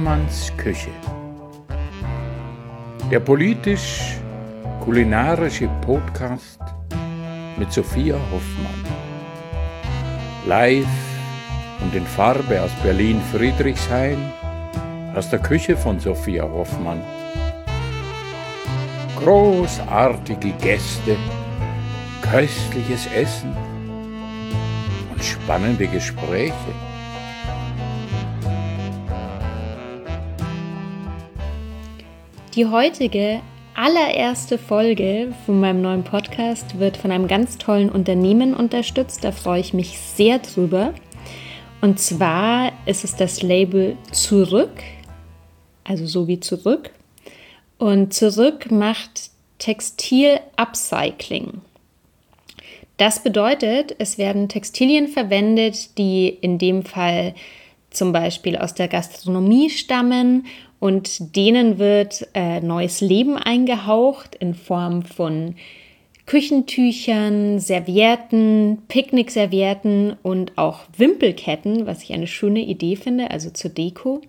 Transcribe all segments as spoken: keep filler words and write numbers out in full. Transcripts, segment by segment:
Hoffmanns Küche. Der politisch-kulinarische Podcast mit Sophia Hoffmann. Live und in Farbe aus Berlin-Friedrichshain, aus der Küche von Sophia Hoffmann. Großartige Gäste, köstliches Essen und spannende Gespräche. Die heutige allererste Folge von meinem neuen Podcast wird von einem ganz tollen Unternehmen unterstützt. Da freue ich mich sehr drüber. Und zwar ist es das Label Zurück, also so wie zurück. Und Zurück macht Textil-Upcycling. Das bedeutet, es werden Textilien verwendet, die in dem Fall zum Beispiel aus der Gastronomie stammen und denen wird äh, neues Leben eingehaucht in Form von Küchentüchern, Servietten, Picknickservietten und auch Wimpelketten, was ich eine schöne Idee finde, also zur Deko.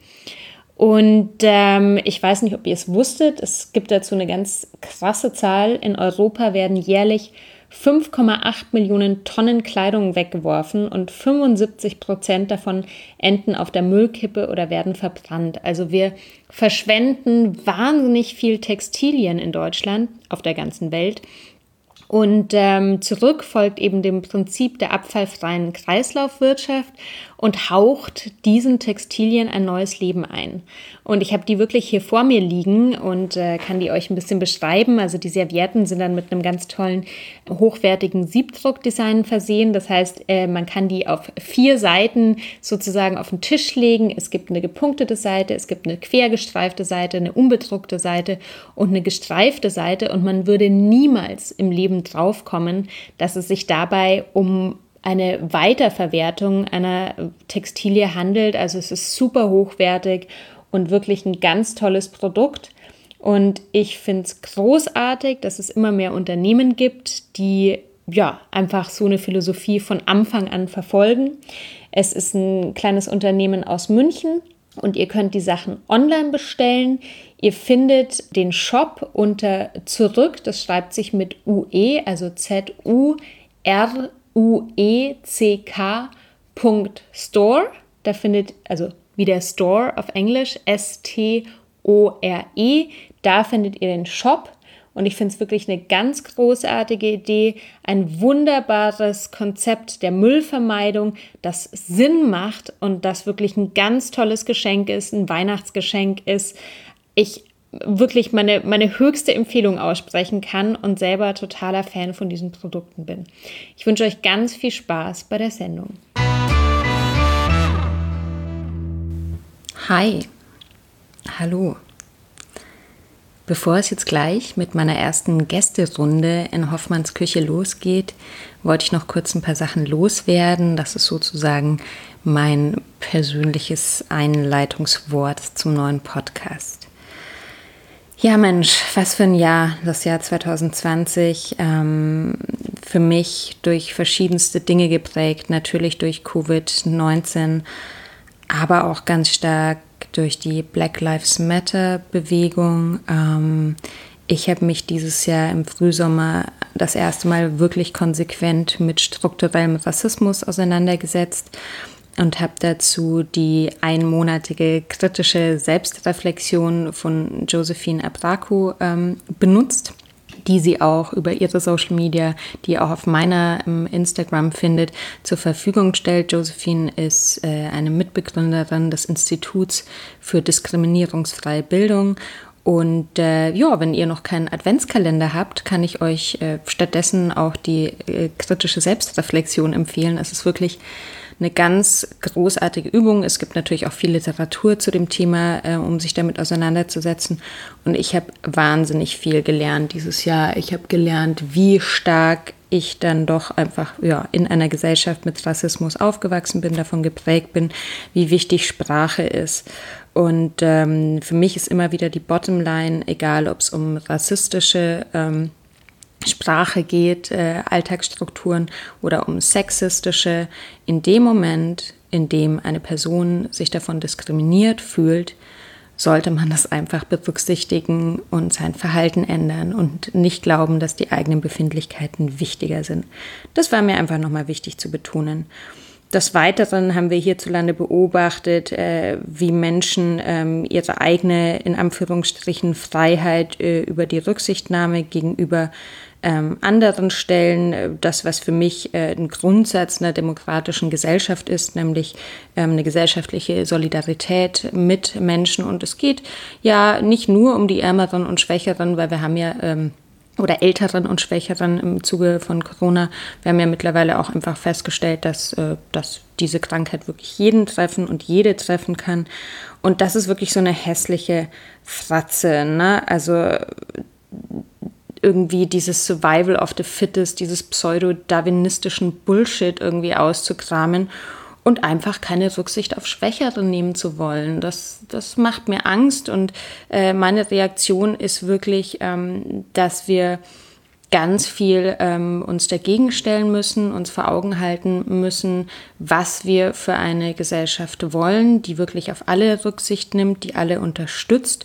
Und ähm, ich weiß nicht, ob ihr es wusstet, es gibt dazu eine ganz krasse Zahl. In Europa werden jährlich fünf Komma acht Millionen Tonnen Kleidung weggeworfen und fünfundsiebzig Prozent davon enden auf der Müllkippe oder werden verbrannt. Also wir verschwenden wahnsinnig viel Textilien in Deutschland, auf der ganzen Welt. Und ähm, Zurück folgt eben dem Prinzip der abfallfreien Kreislaufwirtschaft und haucht diesen Textilien ein neues Leben ein. Und ich habe die wirklich hier vor mir liegen und äh, kann die euch ein bisschen beschreiben. Also die Servietten sind dann mit einem ganz tollen, hochwertigen Siebdruckdesign versehen. Das heißt, äh, man kann die auf vier Seiten sozusagen auf den Tisch legen. Es gibt eine gepunktete Seite, es gibt eine quergestreifte Seite, eine unbedruckte Seite und eine gestreifte Seite. Und man würde niemals im Leben draufkommen, dass es sich dabei um eine Weiterverwertung einer Textilie handelt. Also es ist super hochwertig und wirklich ein ganz tolles Produkt. Und ich finde es großartig, dass es immer mehr Unternehmen gibt, die ja einfach so eine Philosophie von Anfang an verfolgen. Es ist ein kleines Unternehmen aus München und ihr könnt die Sachen online bestellen. Ihr findet den Shop unter Zurück, das schreibt sich mit U E, also Z U R U E C K Punkt Store. Da findet, also wie der Store auf Englisch, S T O R E. Da findet ihr den Shop. Und ich finde es wirklich eine ganz großartige Idee, ein wunderbares Konzept der Müllvermeidung, das Sinn macht und das wirklich ein ganz tolles Geschenk ist, ein Weihnachtsgeschenk ist. Ich wirklich meine, meine höchste Empfehlung aussprechen kann und selber totaler Fan von diesen Produkten bin. Ich wünsche euch ganz viel Spaß bei der Sendung. Hi, hallo. Bevor es jetzt gleich mit meiner ersten Gästerunde in Hoffmanns Küche losgeht, wollte ich noch kurz ein paar Sachen loswerden. Das ist sozusagen mein persönliches Einleitungswort zum neuen Podcast. Ja Mensch, was für ein Jahr, das Jahr zwanzig zwanzig, ähm, für mich durch verschiedenste Dinge geprägt, natürlich durch Covid neunzehn, aber auch ganz stark durch die Black Lives Matter Bewegung. Ähm, ich habe mich dieses Jahr im Frühsommer das erste Mal wirklich konsequent mit strukturellem Rassismus auseinandergesetzt und habe dazu die einmonatige kritische Selbstreflexion von Josephine Abraku ähm, benutzt, die sie auch über ihre Social Media, die ihr auch auf meiner ähm, Instagram findet, zur Verfügung stellt. Josephine ist äh, eine Mitbegründerin des Instituts für diskriminierungsfreie Bildung. Und äh, ja, wenn ihr noch keinen Adventskalender habt, kann ich euch äh, stattdessen auch die äh, kritische Selbstreflexion empfehlen. Es ist wirklich eine ganz großartige Übung. Es gibt natürlich auch viel Literatur zu dem Thema, äh, um sich damit auseinanderzusetzen. Und ich habe wahnsinnig viel gelernt dieses Jahr. Ich habe gelernt, wie stark ich dann doch einfach ja, in einer Gesellschaft mit Rassismus aufgewachsen bin, davon geprägt bin, wie wichtig Sprache ist. Und ähm, für mich ist immer wieder die Bottomline, egal ob es um rassistische ähm, Sprache geht, äh, Alltagsstrukturen oder um sexistische, in dem Moment, in dem eine Person sich davon diskriminiert fühlt, sollte man das einfach berücksichtigen und sein Verhalten ändern und nicht glauben, dass die eigenen Befindlichkeiten wichtiger sind. Das war mir einfach nochmal wichtig zu betonen. Des Weiteren haben wir hierzulande beobachtet, äh, wie Menschen ähm, ihre eigene, in Anführungsstrichen, Freiheit äh, über die Rücksichtnahme gegenüber ähm, anderen stellen. Äh, das, was für mich äh, ein Grundsatz einer demokratischen Gesellschaft ist, nämlich ähm, eine gesellschaftliche Solidarität mit Menschen. Und es geht ja nicht nur um die Ärmeren und Schwächeren, weil wir haben ja ähm, oder Älteren und Schwächeren im Zuge von Corona. Wir haben ja mittlerweile auch einfach festgestellt, dass, äh, dass diese Krankheit wirklich jeden treffen und jede treffen kann. Und das ist wirklich so eine hässliche Fratze, ne? Also irgendwie dieses Survival of the Fittest, dieses pseudo-darwinistischen Bullshit irgendwie auszukramen und einfach keine Rücksicht auf Schwächere nehmen zu wollen. Das, das macht mir Angst und äh, meine Reaktion ist wirklich, ähm, dass wir ganz viel ähm, uns dagegen stellen müssen, uns vor Augen halten müssen, was wir für eine Gesellschaft wollen, die wirklich auf alle Rücksicht nimmt, die alle unterstützt.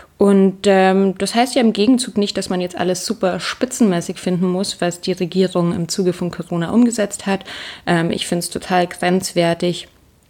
Und ähm, das heißt ja im Gegenzug nicht, dass man jetzt alles super spitzenmäßig finden muss, was die Regierung im Zuge von Corona umgesetzt hat. Ähm, ich finde es total grenzwertig,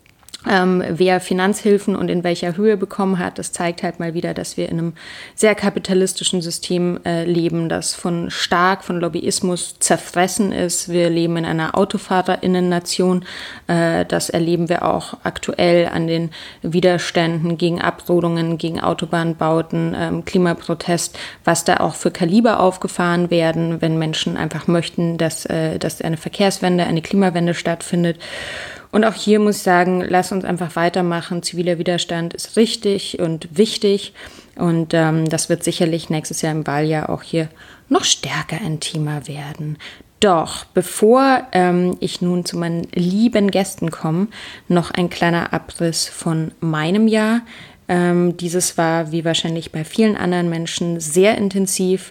ähm, wer Finanzhilfen und in welcher Höhe bekommen hat. Das zeigt halt mal wieder, dass wir in einem sehr kapitalistischen System äh, leben, das von stark von Lobbyismus zerfressen ist. Wir leben in einer AutofahrerInnen-Nation. Äh, das erleben wir auch aktuell an den Widerständen gegen Abrodungen, gegen Autobahnbauten, ähm, Klimaprotest, was da auch für Kaliber aufgefahren werden, wenn Menschen einfach möchten, dass, äh, dass eine Verkehrswende, eine Klimawende stattfindet. Und auch hier muss ich sagen, lass uns einfach weitermachen. Ziviler Widerstand ist richtig und wichtig. Und ähm, das wird sicherlich nächstes Jahr im Wahljahr auch hier noch stärker ein Thema werden. Doch bevor ähm, ich nun zu meinen lieben Gästen komme, noch ein kleiner Abriss von meinem Jahr. Ähm, dieses war, wie wahrscheinlich bei vielen anderen Menschen, sehr intensiv.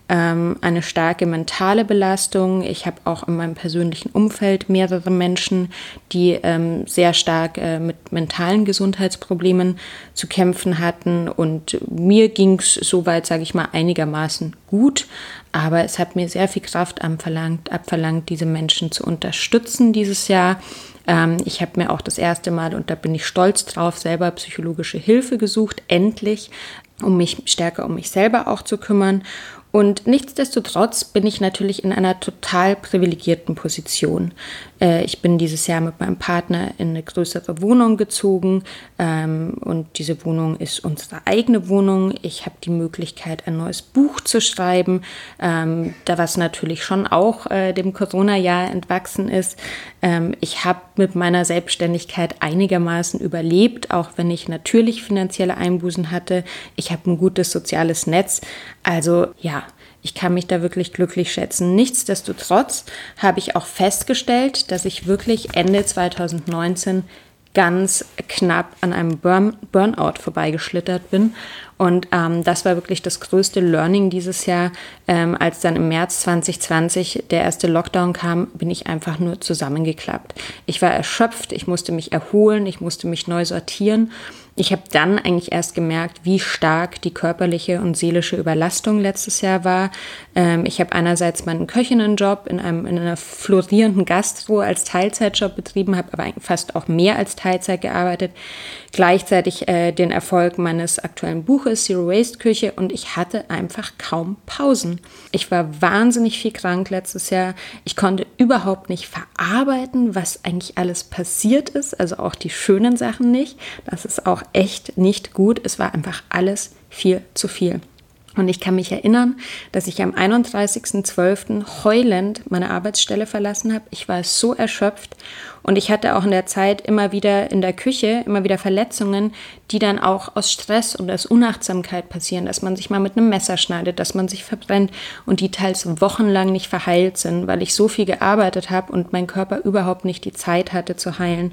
Eine starke mentale Belastung. Ich habe auch in meinem persönlichen Umfeld mehrere Menschen, die ähm, sehr stark äh, mit mentalen Gesundheitsproblemen zu kämpfen hatten. Und mir ging es soweit, sage ich mal, einigermaßen gut. Aber es hat mir sehr viel Kraft abverlangt, abverlangt, diese Menschen zu unterstützen dieses Jahr. Ähm, ich habe mir auch das erste Mal, und da bin ich stolz drauf, selber psychologische Hilfe gesucht, endlich, um mich stärker um mich selber auch zu kümmern. Und nichtsdestotrotz bin ich natürlich in einer total privilegierten Position. Äh, ich bin dieses Jahr mit meinem Partner in eine größere Wohnung gezogen ähm, und diese Wohnung ist unsere eigene Wohnung. Ich habe die Möglichkeit, ein neues Buch zu schreiben, ähm, da was natürlich schon auch äh, dem Corona-Jahr entwachsen ist. Ähm, ich habe mit meiner Selbstständigkeit einigermaßen überlebt, auch wenn ich natürlich finanzielle Einbußen hatte. Ich habe ein gutes soziales Netz. Also ja, ich kann mich da wirklich glücklich schätzen. Nichtsdestotrotz habe ich auch festgestellt, dass ich wirklich Ende zwanzig neunzehn ganz knapp an einem Burn- Burnout vorbeigeschlittert bin. Und ähm, das war wirklich das größte Learning dieses Jahr. Ähm, als dann im März zwanzig zwanzig der erste Lockdown kam, bin ich einfach nur zusammengeklappt. Ich war erschöpft, ich musste mich erholen, ich musste mich neu sortieren. Ich habe dann eigentlich erst gemerkt, wie stark die körperliche und seelische Überlastung letztes Jahr war. Ähm, ich habe einerseits meinen Köchinnenjob in, einem, in einer florierenden Gastro als Teilzeitjob betrieben, habe aber fast auch mehr als Teilzeit gearbeitet. Gleichzeitig äh, den Erfolg meines aktuellen Buches Zero Waste Küche und ich hatte einfach kaum Pausen. Ich war wahnsinnig viel krank letztes Jahr. Ich konnte überhaupt nicht verarbeiten, was eigentlich alles passiert ist, also auch die schönen Sachen nicht. Das ist auch echt nicht gut. Es war einfach alles viel zu viel. Und ich kann mich erinnern, dass ich am einunddreißigsten zwölften heulend meine Arbeitsstelle verlassen habe. Ich war so erschöpft und ich hatte auch in der Zeit immer wieder in der Küche, immer wieder Verletzungen, die dann auch aus Stress und aus Unachtsamkeit passieren, dass man sich mal mit einem Messer schneidet, dass man sich verbrennt und die teils wochenlang nicht verheilt sind, weil ich so viel gearbeitet habe und mein Körper überhaupt nicht die Zeit hatte zu heilen.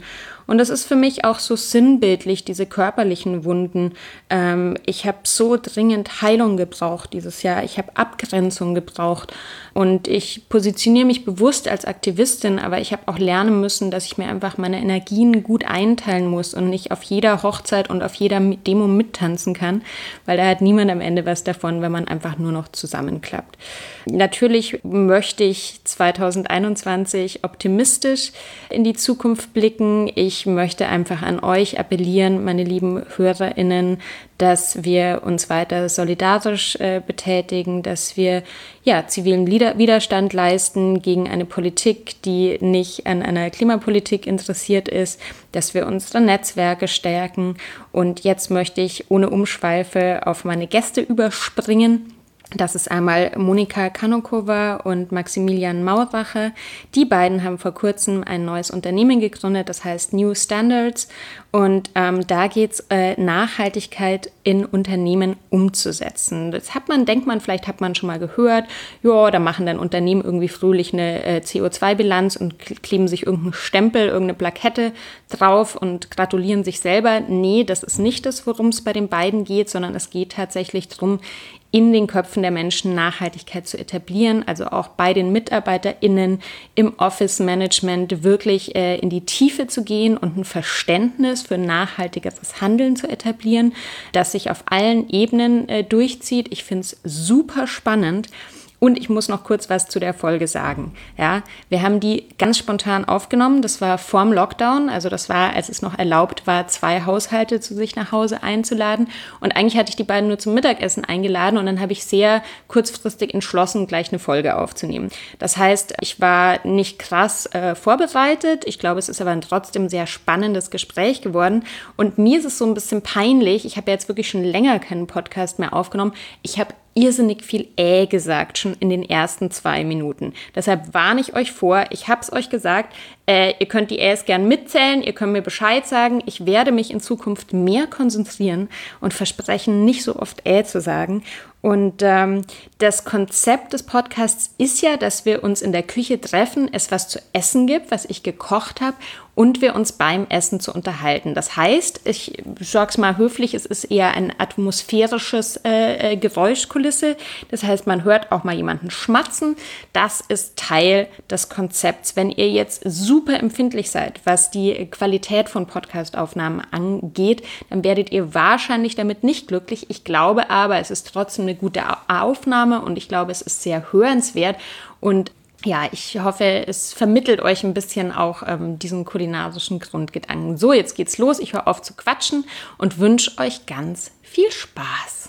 Und das ist für mich auch so sinnbildlich, diese körperlichen Wunden. Ähm, ich habe so dringend Heilung gebraucht dieses Jahr. Ich habe Abgrenzung gebraucht. Und ich positioniere mich bewusst als Aktivistin, aber ich habe auch lernen müssen, dass ich mir einfach meine Energien gut einteilen muss und nicht auf jeder Hochzeit und auf jeder Demo mittanzen kann, weil da hat niemand am Ende was davon, wenn man einfach nur noch zusammenklappt. Natürlich möchte ich zwanzig einundzwanzig optimistisch in die Zukunft blicken. Ich möchte einfach an euch appellieren, meine lieben HörerInnen, dass wir uns weiter solidarisch äh, betätigen, dass wir ja, zivilen Lieder- Widerstand leisten gegen eine Politik, die nicht an einer Klimapolitik interessiert ist, dass wir unsere Netzwerke stärken. Und jetzt möchte ich ohne Umschweife auf meine Gäste überspringen. Das ist einmal Monika Kanokova und Maximilian Mauracher. Die beiden haben vor kurzem ein neues Unternehmen gegründet, das heißt New Standards. Und ähm, da geht es äh, Nachhaltigkeit in Unternehmen umzusetzen. Das hat man, denkt man, vielleicht hat man schon mal gehört, ja, da machen dann Unternehmen irgendwie fröhlich eine äh, C O zwei Bilanz und kleben sich irgendeinen Stempel, irgendeine Plakette drauf und gratulieren sich selber. Nee, das ist nicht das, worum es bei den beiden geht, sondern es geht tatsächlich darum, in den Köpfen der Menschen Nachhaltigkeit zu etablieren, also auch bei den MitarbeiterInnen im Office-Management wirklich äh, in die Tiefe zu gehen und ein Verständnis für nachhaltigeres Handeln zu etablieren, das sich auf allen Ebenen äh, durchzieht. Ich finde es super spannend. Und ich muss noch kurz was zu der Folge sagen. Ja, wir haben die ganz spontan aufgenommen. Das war vorm Lockdown. Also das war, als es noch erlaubt war, zwei Haushalte zu sich nach Hause einzuladen. Und eigentlich hatte ich die beiden nur zum Mittagessen eingeladen. Und dann habe ich sehr kurzfristig entschlossen, gleich eine Folge aufzunehmen. Das heißt, ich war nicht krass äh, vorbereitet. Ich glaube, es ist aber ein trotzdem sehr spannendes Gespräch geworden. Und mir ist es so ein bisschen peinlich. Ich habe jetzt wirklich schon länger keinen Podcast mehr aufgenommen. Ich habe irrsinnig viel äh gesagt, schon in den ersten zwei Minuten. Deshalb warne ich euch vor, ich habe es euch gesagt, äh, ihr könnt die Äs gern mitzählen, ihr könnt mir Bescheid sagen, ich werde mich in Zukunft mehr konzentrieren und versprechen, nicht so oft äh zu sagen. Und ähm, das Konzept des Podcasts ist ja, dass wir uns in der Küche treffen, es was zu essen gibt, was ich gekocht habe, und wir uns beim Essen zu unterhalten. Das heißt, ich sage es mal höflich, es ist eher ein atmosphärisches äh, äh, Geräuschkulisse. Das heißt, man hört auch mal jemanden schmatzen. Das ist Teil des Konzepts. Wenn ihr jetzt super empfindlich seid, was die Qualität von Podcastaufnahmen angeht, dann werdet ihr wahrscheinlich damit nicht glücklich. Ich glaube aber, es ist trotzdem eine gute Aufnahme und ich glaube, es ist sehr hörenswert. Und ja, ich hoffe, es vermittelt euch ein bisschen auch ähm, diesen kulinarischen Grundgedanken. So, jetzt geht's los. Ich höre auf zu quatschen und wünsche euch ganz viel Spaß.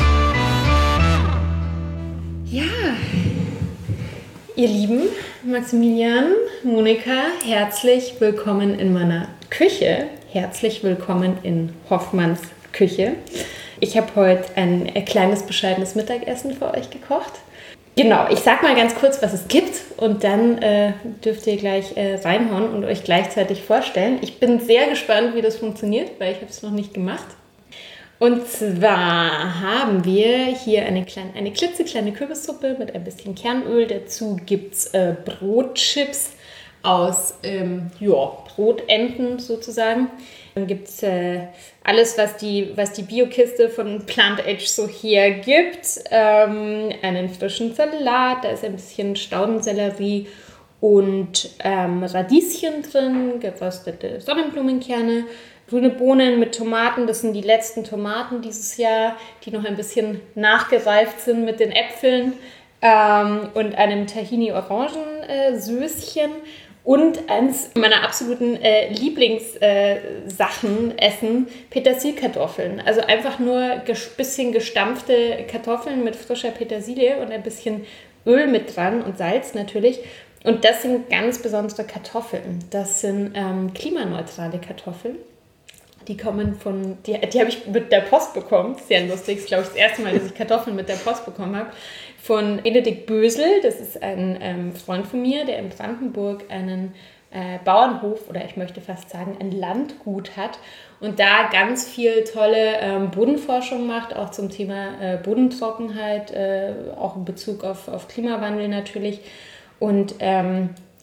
Ja, ihr Lieben, Maximilian, Monika, herzlich willkommen in meiner Küche. Herzlich willkommen in Hoffmanns Küche. Ich habe heute ein kleines, bescheidenes Mittagessen für euch gekocht. Genau, ich sag mal ganz kurz, was es gibt und dann äh, dürft ihr gleich äh, reinhauen und euch gleichzeitig vorstellen. Ich bin sehr gespannt, wie das funktioniert, weil ich habe es noch nicht gemacht. Und zwar haben wir hier eine, kleine, eine klitzekleine Kürbissuppe mit ein bisschen Kernöl. Dazu gibt es äh, Brotchips aus ähm, ja, Brotenden sozusagen. Dann gibt es äh, alles, was die, was die Biokiste von Plant Edge so hergibt. Ähm, einen frischen Salat, da ist ein bisschen Staudensellerie und ähm, Radieschen drin, geröstete Sonnenblumenkerne, grüne Bohnen mit Tomaten. Das sind die letzten Tomaten dieses Jahr, die noch ein bisschen nachgereift sind mit den Äpfeln ähm, und einem Tahini-Orangensößchen. Und eins meiner absoluten äh, Lieblingssachen äh, essen, Petersilkartoffeln. Also einfach nur ein ges- bisschen gestampfte Kartoffeln mit frischer Petersilie und ein bisschen Öl mit dran und Salz natürlich. Und das sind ganz besondere Kartoffeln. Das sind ähm, klimaneutrale Kartoffeln. Die kommen von, die, die habe ich mit der Post bekommen. Sehr lustig, das ist glaube ich das erste Mal, dass ich Kartoffeln mit der Post bekommen habe. Von Benedikt Bösel, das ist ein ähm, Freund von mir, der in Brandenburg einen äh, Bauernhof oder ich möchte fast sagen ein Landgut hat und da ganz viel tolle ähm, Bodenforschung macht, auch zum Thema äh, Bodentrockenheit, äh, auch in Bezug auf, auf Klimawandel natürlich. Und ähm,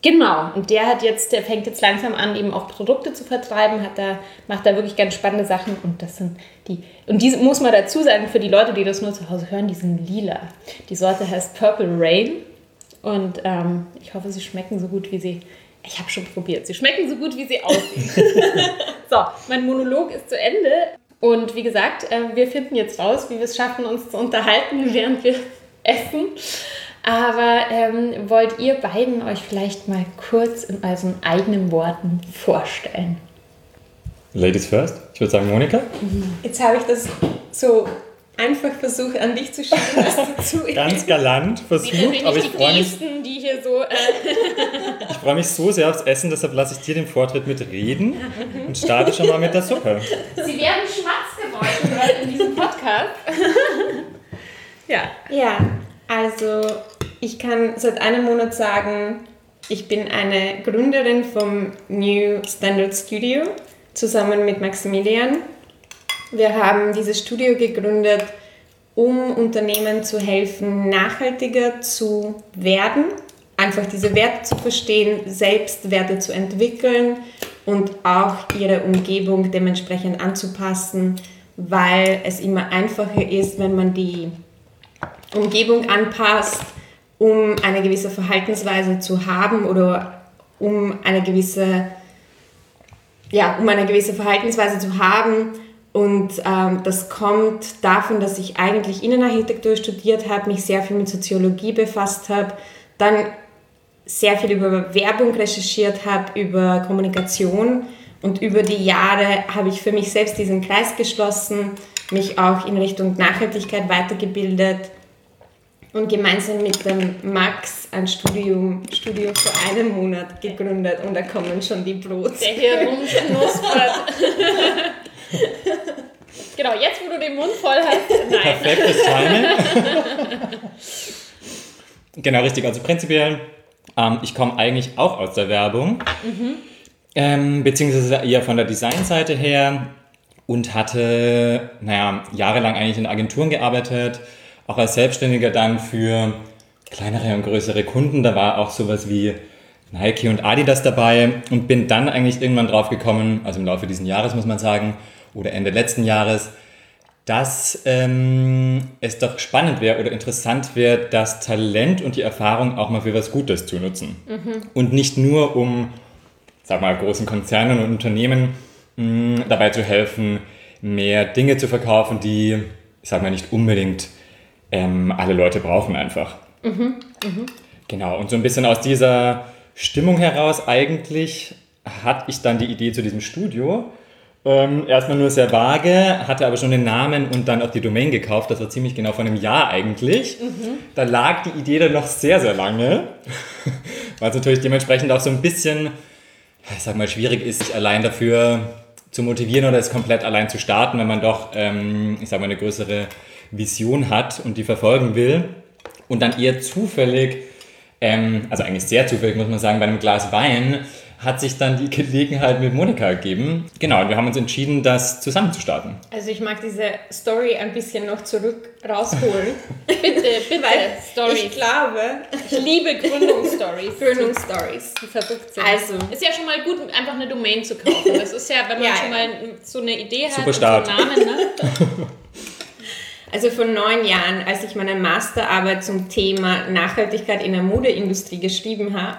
Genau, und der hat jetzt, der fängt jetzt langsam an, eben auch Produkte zu vertreiben, hat da, macht da wirklich ganz spannende Sachen und das sind die, und diese muss man dazu sagen, für die Leute, die das nur zu Hause hören, die sind lila. Die Sorte heißt Purple Rain und ähm, ich hoffe, sie schmecken so gut, wie sie, ich habe schon probiert, sie schmecken so gut, wie sie aussehen. So, mein Monolog ist zu Ende und wie gesagt, äh, wir finden jetzt raus, wie wir es schaffen, uns zu unterhalten, während wir essen. Aber ähm, wollt ihr beiden euch vielleicht mal kurz in euren eigenen Worten vorstellen? Ladies first. Ich würde sagen Monika. Jetzt habe ich das so einfach versucht, an dich zu schieben, dass du zu Ganz galant versucht, aber ich freue mich, die hier so... Äh ich freue mich so sehr aufs Essen, deshalb lasse ich dir den Vortritt mit reden und starte schon mal mit der Suppe. Sie werden Schmatzgeräusche in diesem Podcast. Ja. Ja, also ich kann seit einem Monat sagen, ich bin eine Gründerin vom New Standard Studio zusammen mit Maximilian. Wir haben dieses Studio gegründet, um Unternehmen zu helfen, nachhaltiger zu werden, einfach diese Werte zu verstehen, selbst Werte zu entwickeln und auch ihre Umgebung dementsprechend anzupassen, weil es immer einfacher ist, wenn man die Umgebung anpasst, um eine gewisse Verhaltensweise zu haben oder um eine gewisse, ja, um eine gewisse Verhaltensweise zu haben. Und ähm, das kommt davon, dass ich eigentlich Innenarchitektur studiert habe, mich sehr viel mit Soziologie befasst habe, dann sehr viel über Werbung recherchiert habe, über Kommunikation und über die Jahre habe ich für mich selbst diesen Kreis geschlossen, mich auch in Richtung Nachhaltigkeit weitergebildet und gemeinsam mit dem Max ein Studium, Studio vor einem Monat gegründet und da kommen schon die Brots. Der hier rumknuspert. Genau, jetzt wo du den Mund voll hast, nein. Perfektes Timing. Genau, richtig. Also prinzipiell, ähm, ich komme eigentlich auch aus der Werbung, mhm. ähm, beziehungsweise eher von der Designseite her und hatte, naja, jahrelang eigentlich in Agenturen gearbeitet, auch als Selbstständiger dann für kleinere und größere Kunden. Da war auch sowas wie Nike und Adidas dabei und bin dann eigentlich irgendwann drauf gekommen, also im Laufe dieses Jahres muss man sagen, oder Ende letzten Jahres, dass ähm, es doch spannend wäre oder interessant wäre, das Talent und die Erfahrung auch mal für was Gutes zu nutzen. Mhm. Und nicht nur, um, sag mal, großen Konzernen und Unternehmen mh, dabei zu helfen, mehr Dinge zu verkaufen, die, ich sag mal, nicht unbedingt ähm, alle Leute brauchen einfach. Mhm. Mhm. Genau, und so ein bisschen aus dieser Stimmung heraus eigentlich hatte ich dann die Idee zu diesem Studio. Ähm, erstmal nur sehr vage, hatte aber schon den Namen und dann auch die Domain gekauft. Das war ziemlich genau vor einem Jahr eigentlich. Mhm. Da lag die Idee dann noch sehr, sehr lange, weil es natürlich dementsprechend auch so ein bisschen, ich sag mal, schwierig ist, sich allein dafür zu motivieren oder es komplett allein zu starten, wenn man doch, ähm, ich sag mal, eine größere Vision hat und die verfolgen will. Und dann eher zufällig, ähm, also eigentlich sehr zufällig, muss man sagen, bei einem Glas Wein hat sich dann die Gelegenheit mit Monika ergeben. Genau, und wir haben uns entschieden, das zusammen zu starten. Also ich mag diese Story ein bisschen noch zurück rausholen. bitte, bitte, weil Story. Ich glaube, ich liebe Gründungsstories. Gründungsstories. Die verrückt sind. Also. Ist ja schon mal gut, einfach eine Domain zu kaufen. Das ist ja, wenn man ja, schon mal so eine Idee hat Super Start. und so einen Namen, ne? Also vor neun Jahren, als ich meine Masterarbeit zum Thema Nachhaltigkeit in der Modeindustrie geschrieben habe,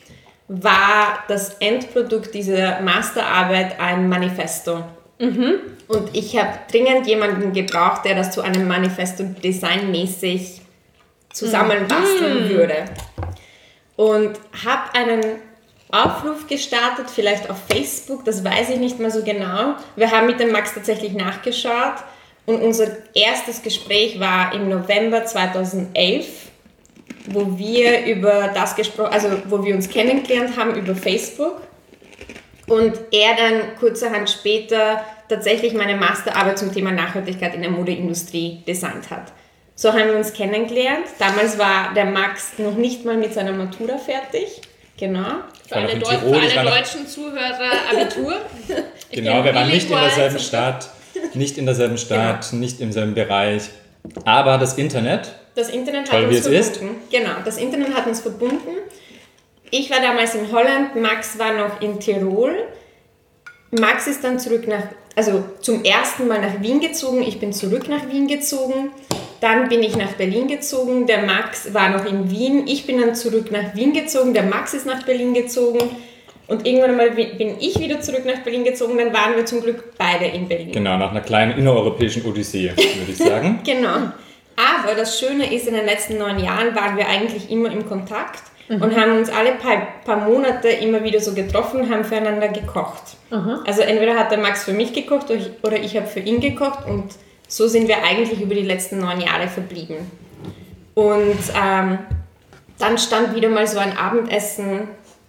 war das Endprodukt dieser Masterarbeit ein Manifesto. Mhm. Und ich habe dringend jemanden gebraucht, der das zu einem Manifesto designmäßig zusammenbasteln mhm. würde. Und habe einen Aufruf gestartet, vielleicht auf Facebook, das weiß ich nicht mehr so genau. Wir haben mit dem Max tatsächlich nachgeschaut und unser erstes Gespräch war im November zweitausendelf, wo wir über das gesprochen, also wo wir uns kennengelernt haben über Facebook und er dann kurzerhand später tatsächlich meine Masterarbeit zum Thema Nachhaltigkeit in der Modeindustrie designt hat. So haben wir uns kennengelernt. Damals war der Max noch nicht mal mit seiner Matura fertig. Genau. Für alle, Deu- für alle deutschen Zuhörer Abitur. Genau, wir waren nicht in derselben Stadt, nicht in derselben Stadt, genau. nicht im selben Bereich. Aber das Internet, das Internet toll, hat uns wie es verbunden. Ist. Genau, das Internet hat uns verbunden. ich war damals in Holland, Max war noch in Tirol. Max ist dann zurück nach, also zum ersten Mal nach Wien gezogen. Ich bin zurück nach Wien gezogen. Dann bin ich nach Berlin gezogen. Der Max war noch in Wien. Ich bin dann zurück nach Wien gezogen. Der Max ist nach Berlin gezogen. Und irgendwann einmal bin ich wieder zurück nach Berlin gezogen. Dann waren wir zum Glück beide in Berlin. Genau, nach einer kleinen innereuropäischen Odyssee, würde ich sagen. Genau. Aber das Schöne ist, in den letzten neun Jahren waren wir eigentlich immer im Kontakt. Mhm. Und haben uns alle paar, paar Monate immer wieder so getroffen, haben füreinander gekocht. Mhm. Also entweder hat der Max für mich gekocht oder ich, oder ich habe für ihn gekocht und so sind wir eigentlich über die letzten neun Jahre verblieben. Und ähm, dann stand wieder mal so ein Abendessen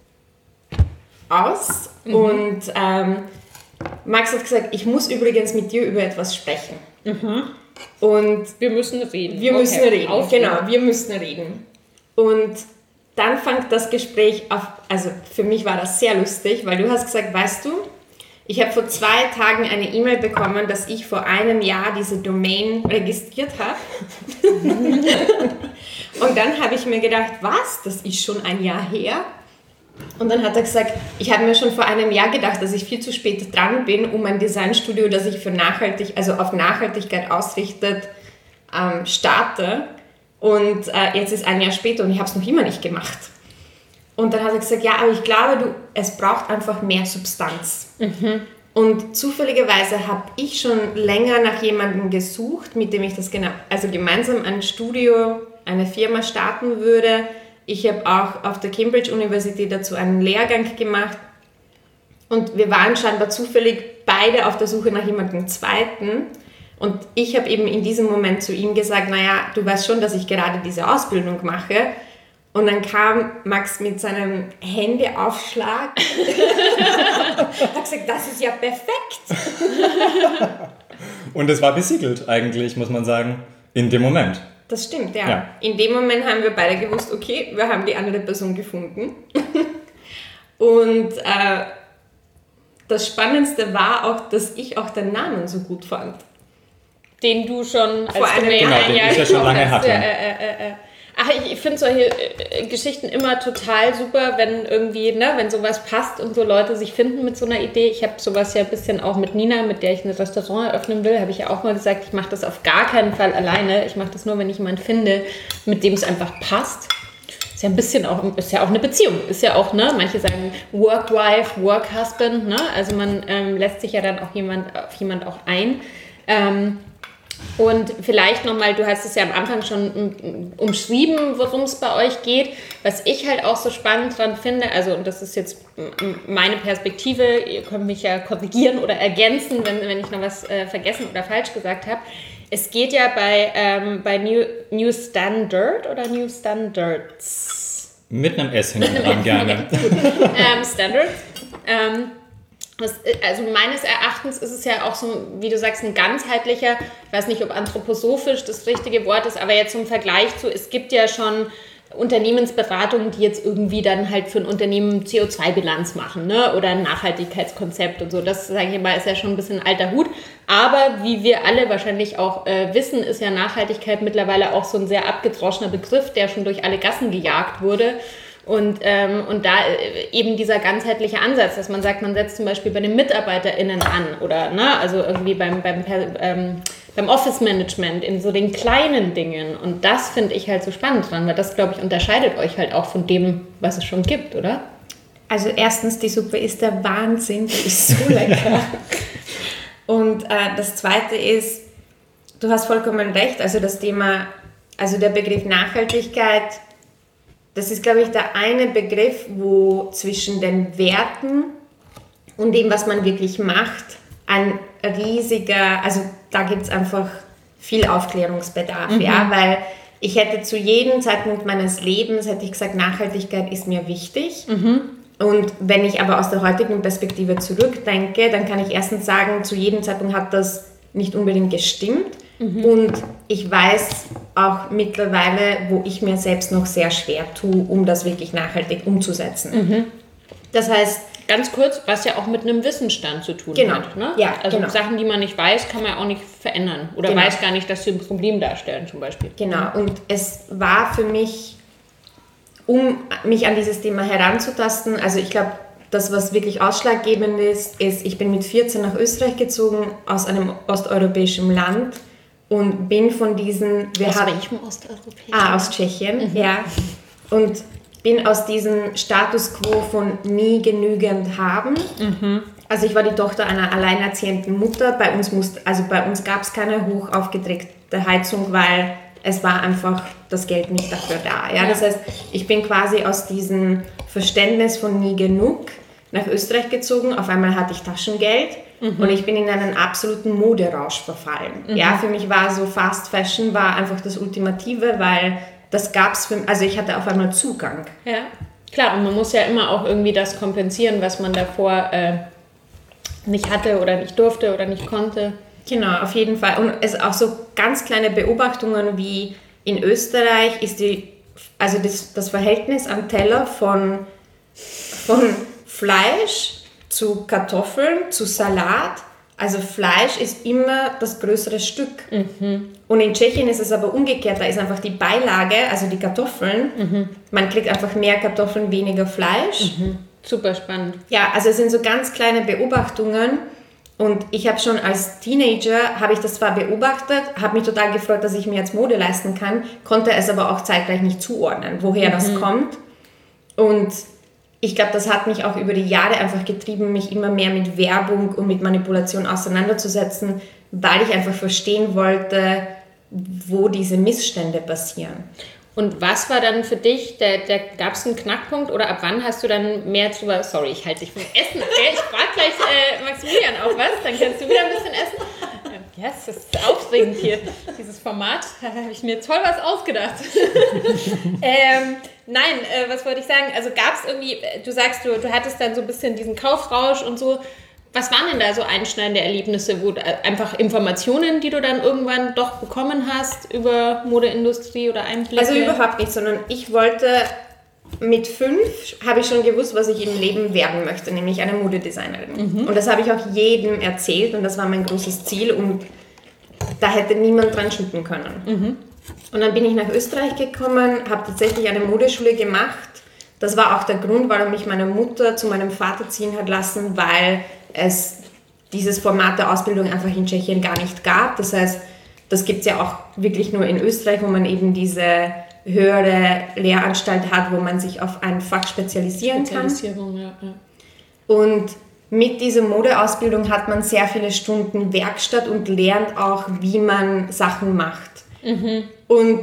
aus mhm. und ähm, Max hat gesagt, ich muss übrigens mit dir über etwas sprechen. Mhm. Und wir müssen reden. Wir okay. müssen reden, Aufreden. Genau, wir müssen reden. Und dann fängt das Gespräch auf, also für mich war das sehr lustig, weil du hast gesagt, weißt du, ich habe vor zwei Tagen eine E-Mail bekommen, dass ich vor einem Jahr diese Domain registriert habe. Und dann habe ich mir gedacht, was, das ist schon ein Jahr her? Und dann hat er gesagt, ich habe mir schon vor einem Jahr gedacht, dass ich viel zu spät dran bin, um ein Designstudio, das ich für nachhaltig, also auf Nachhaltigkeit ausrichtet, ähm, starte. Und äh, jetzt ist ein Jahr später und ich habe es noch immer nicht gemacht. Und dann hat er gesagt, ja, aber ich glaube, du, es braucht einfach mehr Substanz. Mhm. Und zufälligerweise habe ich schon länger nach jemandem gesucht, mit dem ich das genau, also gemeinsam ein Studio, eine Firma starten würde. Ich habe auch auf der Cambridge-Universität dazu einen Lehrgang gemacht. Und wir waren scheinbar zufällig beide auf der Suche nach jemandem Zweiten. Und ich habe eben in diesem Moment zu ihm gesagt, naja, du weißt schon, dass ich gerade diese Ausbildung mache. Und dann kam Max mit seinem Händeaufschlag und hat gesagt, das ist ja perfekt. Und es war besiegelt eigentlich, muss man sagen, in dem Moment. Das stimmt, ja. ja. In dem Moment haben wir beide gewusst, okay, wir haben die andere Person gefunden. Und äh, das Spannendste war auch, dass ich auch den Namen so gut fand. Den du schon als Vor einem Jahr, genau, den ich ja schon lange hatte. Äh, äh, äh. Ach, ich, ich finde solche äh, Geschichten immer total super, wenn irgendwie, ne, wenn sowas passt und so Leute sich finden mit so einer Idee. Ich habe sowas ja ein bisschen auch mit Nina, mit der ich ein Restaurant eröffnen will, habe ich ja auch mal gesagt, ich mache das auf gar keinen Fall alleine. Ich mache das nur, wenn ich jemanden finde, mit dem es einfach passt. Ist ja ein bisschen auch, ist ja auch eine Beziehung. Ist ja auch, ne, manche sagen Work-Wife, Work-Husband, ne, also man ähm, lässt sich ja dann auch jemand, auf jemand auch ein. Ähm, Und vielleicht nochmal, du hast es ja am Anfang schon umschrieben, worum es bei euch geht. Was ich halt auch so spannend dran finde, also und das ist jetzt meine Perspektive, ihr könnt mich ja korrigieren oder ergänzen, wenn, wenn ich noch was äh, vergessen oder falsch gesagt habe. Es geht ja bei, ähm, bei New, New Standard oder New Standards? Mit einem S hinten dran gerne. ähm, Standards. Ähm, Das, also meines Erachtens ist es ja auch so, wie du sagst, ein ganzheitlicher, ich weiß nicht, ob anthroposophisch das richtige Wort ist, aber jetzt zum Vergleich zu, es gibt ja schon Unternehmensberatungen, die jetzt irgendwie dann halt für ein Unternehmen C O zwei Bilanz machen, ne? Oder ein Nachhaltigkeitskonzept und so. Das, sage ich mal, ist ja schon ein bisschen alter Hut. Aber wie wir alle wahrscheinlich auch äh, wissen, ist ja Nachhaltigkeit mittlerweile auch so ein sehr abgedroschener Begriff, der schon durch alle Gassen gejagt wurde. Und, ähm, und da eben dieser ganzheitliche Ansatz, dass man sagt, man setzt zum Beispiel bei den MitarbeiterInnen an oder ne, also irgendwie beim, beim, ähm, beim Office-Management in so den kleinen Dingen. Und das finde ich halt so spannend dran, weil das, glaube ich, unterscheidet euch halt auch von dem, was es schon gibt, oder? Also erstens, die Suppe ist der Wahnsinn, die ist so lecker. Und äh, das Zweite ist, du hast vollkommen recht, also das Thema, also der Begriff Nachhaltigkeit, das ist, glaube ich, der eine Begriff, wo zwischen den Werten und dem, was man wirklich macht, ein riesiger, also da gibt es einfach viel Aufklärungsbedarf, mhm. ja, weil ich hätte zu jedem Zeitpunkt meines Lebens, hätte ich gesagt, Nachhaltigkeit ist mir wichtig. Mhm. Und wenn ich aber aus der heutigen Perspektive zurückdenke, dann kann ich erstens sagen, zu jedem Zeitpunkt hat das nicht unbedingt gestimmt. Mhm. Und ich weiß auch mittlerweile, wo ich mir selbst noch sehr schwer tue, um das wirklich nachhaltig umzusetzen. Mhm. Das heißt, ganz kurz, was ja auch mit einem Wissensstand zu tun genau. hat. Ne? Ja, also genau. Sachen, die man nicht weiß, kann man ja auch nicht verändern. Oder genau. weiß gar nicht, dass sie ein Problem darstellen zum Beispiel. Genau, und es war für mich um mich an dieses Thema heranzutasten, also ich glaube, das, was wirklich ausschlaggebend ist, ist, ich bin mit vierzehn nach Österreich gezogen, aus einem osteuropäischen Land und bin von diesen... Wir aus hatten, welchem osteuropäischen? Ah, aus Tschechien, mhm. ja. Und bin aus diesem Status quo von nie genügend haben. Mhm. Also ich war die Tochter einer alleinerziehenden Mutter. Bei uns, musste, also bei uns gab es keine hoch aufgedrehte Heizung, weil es war einfach das Geld nicht dafür da. Ja? Ja. Das heißt, ich bin quasi aus diesem Verständnis von nie genug nach Österreich gezogen. Auf einmal hatte ich Taschengeld mhm. und ich bin in einen absoluten Moderausch verfallen. Mhm. Ja, für mich war so Fast Fashion war einfach das Ultimative, weil das gab's für, also ich hatte auf einmal Zugang. Ja, klar, und man muss ja immer auch irgendwie das kompensieren, was man davor äh, nicht hatte oder nicht durfte oder nicht konnte. Genau, auf jeden Fall. Und es auch so ganz kleine Beobachtungen wie in Österreich ist die, also das, das Verhältnis am Teller von, von Fleisch zu Kartoffeln zu Salat. Also Fleisch ist immer das größere Stück. Mhm. Und in Tschechien ist es aber umgekehrt. Da ist einfach die Beilage, also die Kartoffeln. Mhm. Man kriegt einfach mehr Kartoffeln, weniger Fleisch. Mhm. Super spannend. Ja, also es sind so ganz kleine Beobachtungen. Und ich habe schon als Teenager, habe ich das zwar beobachtet, habe mich total gefreut, dass ich mir jetzt Mode leisten kann, konnte es aber auch zeitgleich nicht zuordnen, woher mhm. das kommt. Und ich glaube, das hat mich auch über die Jahre einfach getrieben, mich immer mehr mit Werbung und mit Manipulation auseinanderzusetzen, weil ich einfach verstehen wollte, wo diese Missstände passieren. Und was war dann für dich, der, der, gab es einen Knackpunkt oder ab wann hast du dann mehr drüber, sorry, ich halte dich vom Essen, okay? Ich frage gleich äh, Maximilian auch was, dann kannst du wieder ein bisschen essen. Ja, yes, das ist aufregend hier, dieses Format, da habe ich mir toll was ausgedacht. ähm, nein, äh, was wollte ich sagen, also gab es irgendwie, du sagst, du, du hattest dann so ein bisschen diesen Kaufrausch und so. Was waren denn da so einschneidende Erlebnisse, wo einfach Informationen, die du dann irgendwann doch bekommen hast über Modeindustrie oder Einblicke? Also überhaupt nicht, sondern ich wollte, mit fünf habe ich schon gewusst, was ich im Leben werden möchte, nämlich eine Modedesignerin. Mhm. Und das habe ich auch jedem erzählt und das war mein großes Ziel und da hätte niemand dran schütten können. Mhm. Und dann bin ich nach Österreich gekommen, habe tatsächlich eine Modeschule gemacht. Das war auch der Grund, warum mich meine Mutter zu meinem Vater ziehen hat lassen, weil es dieses Format der Ausbildung einfach in Tschechien gar nicht gab. Das heißt, das gibt es ja auch wirklich nur in Österreich, wo man eben diese höhere Lehranstalt hat, wo man sich auf ein Fach spezialisieren kann. Spezialisierung, ja, ja. Und mit dieser Modeausbildung hat man sehr viele Stunden Werkstatt und lernt auch, wie man Sachen macht. Mhm. Und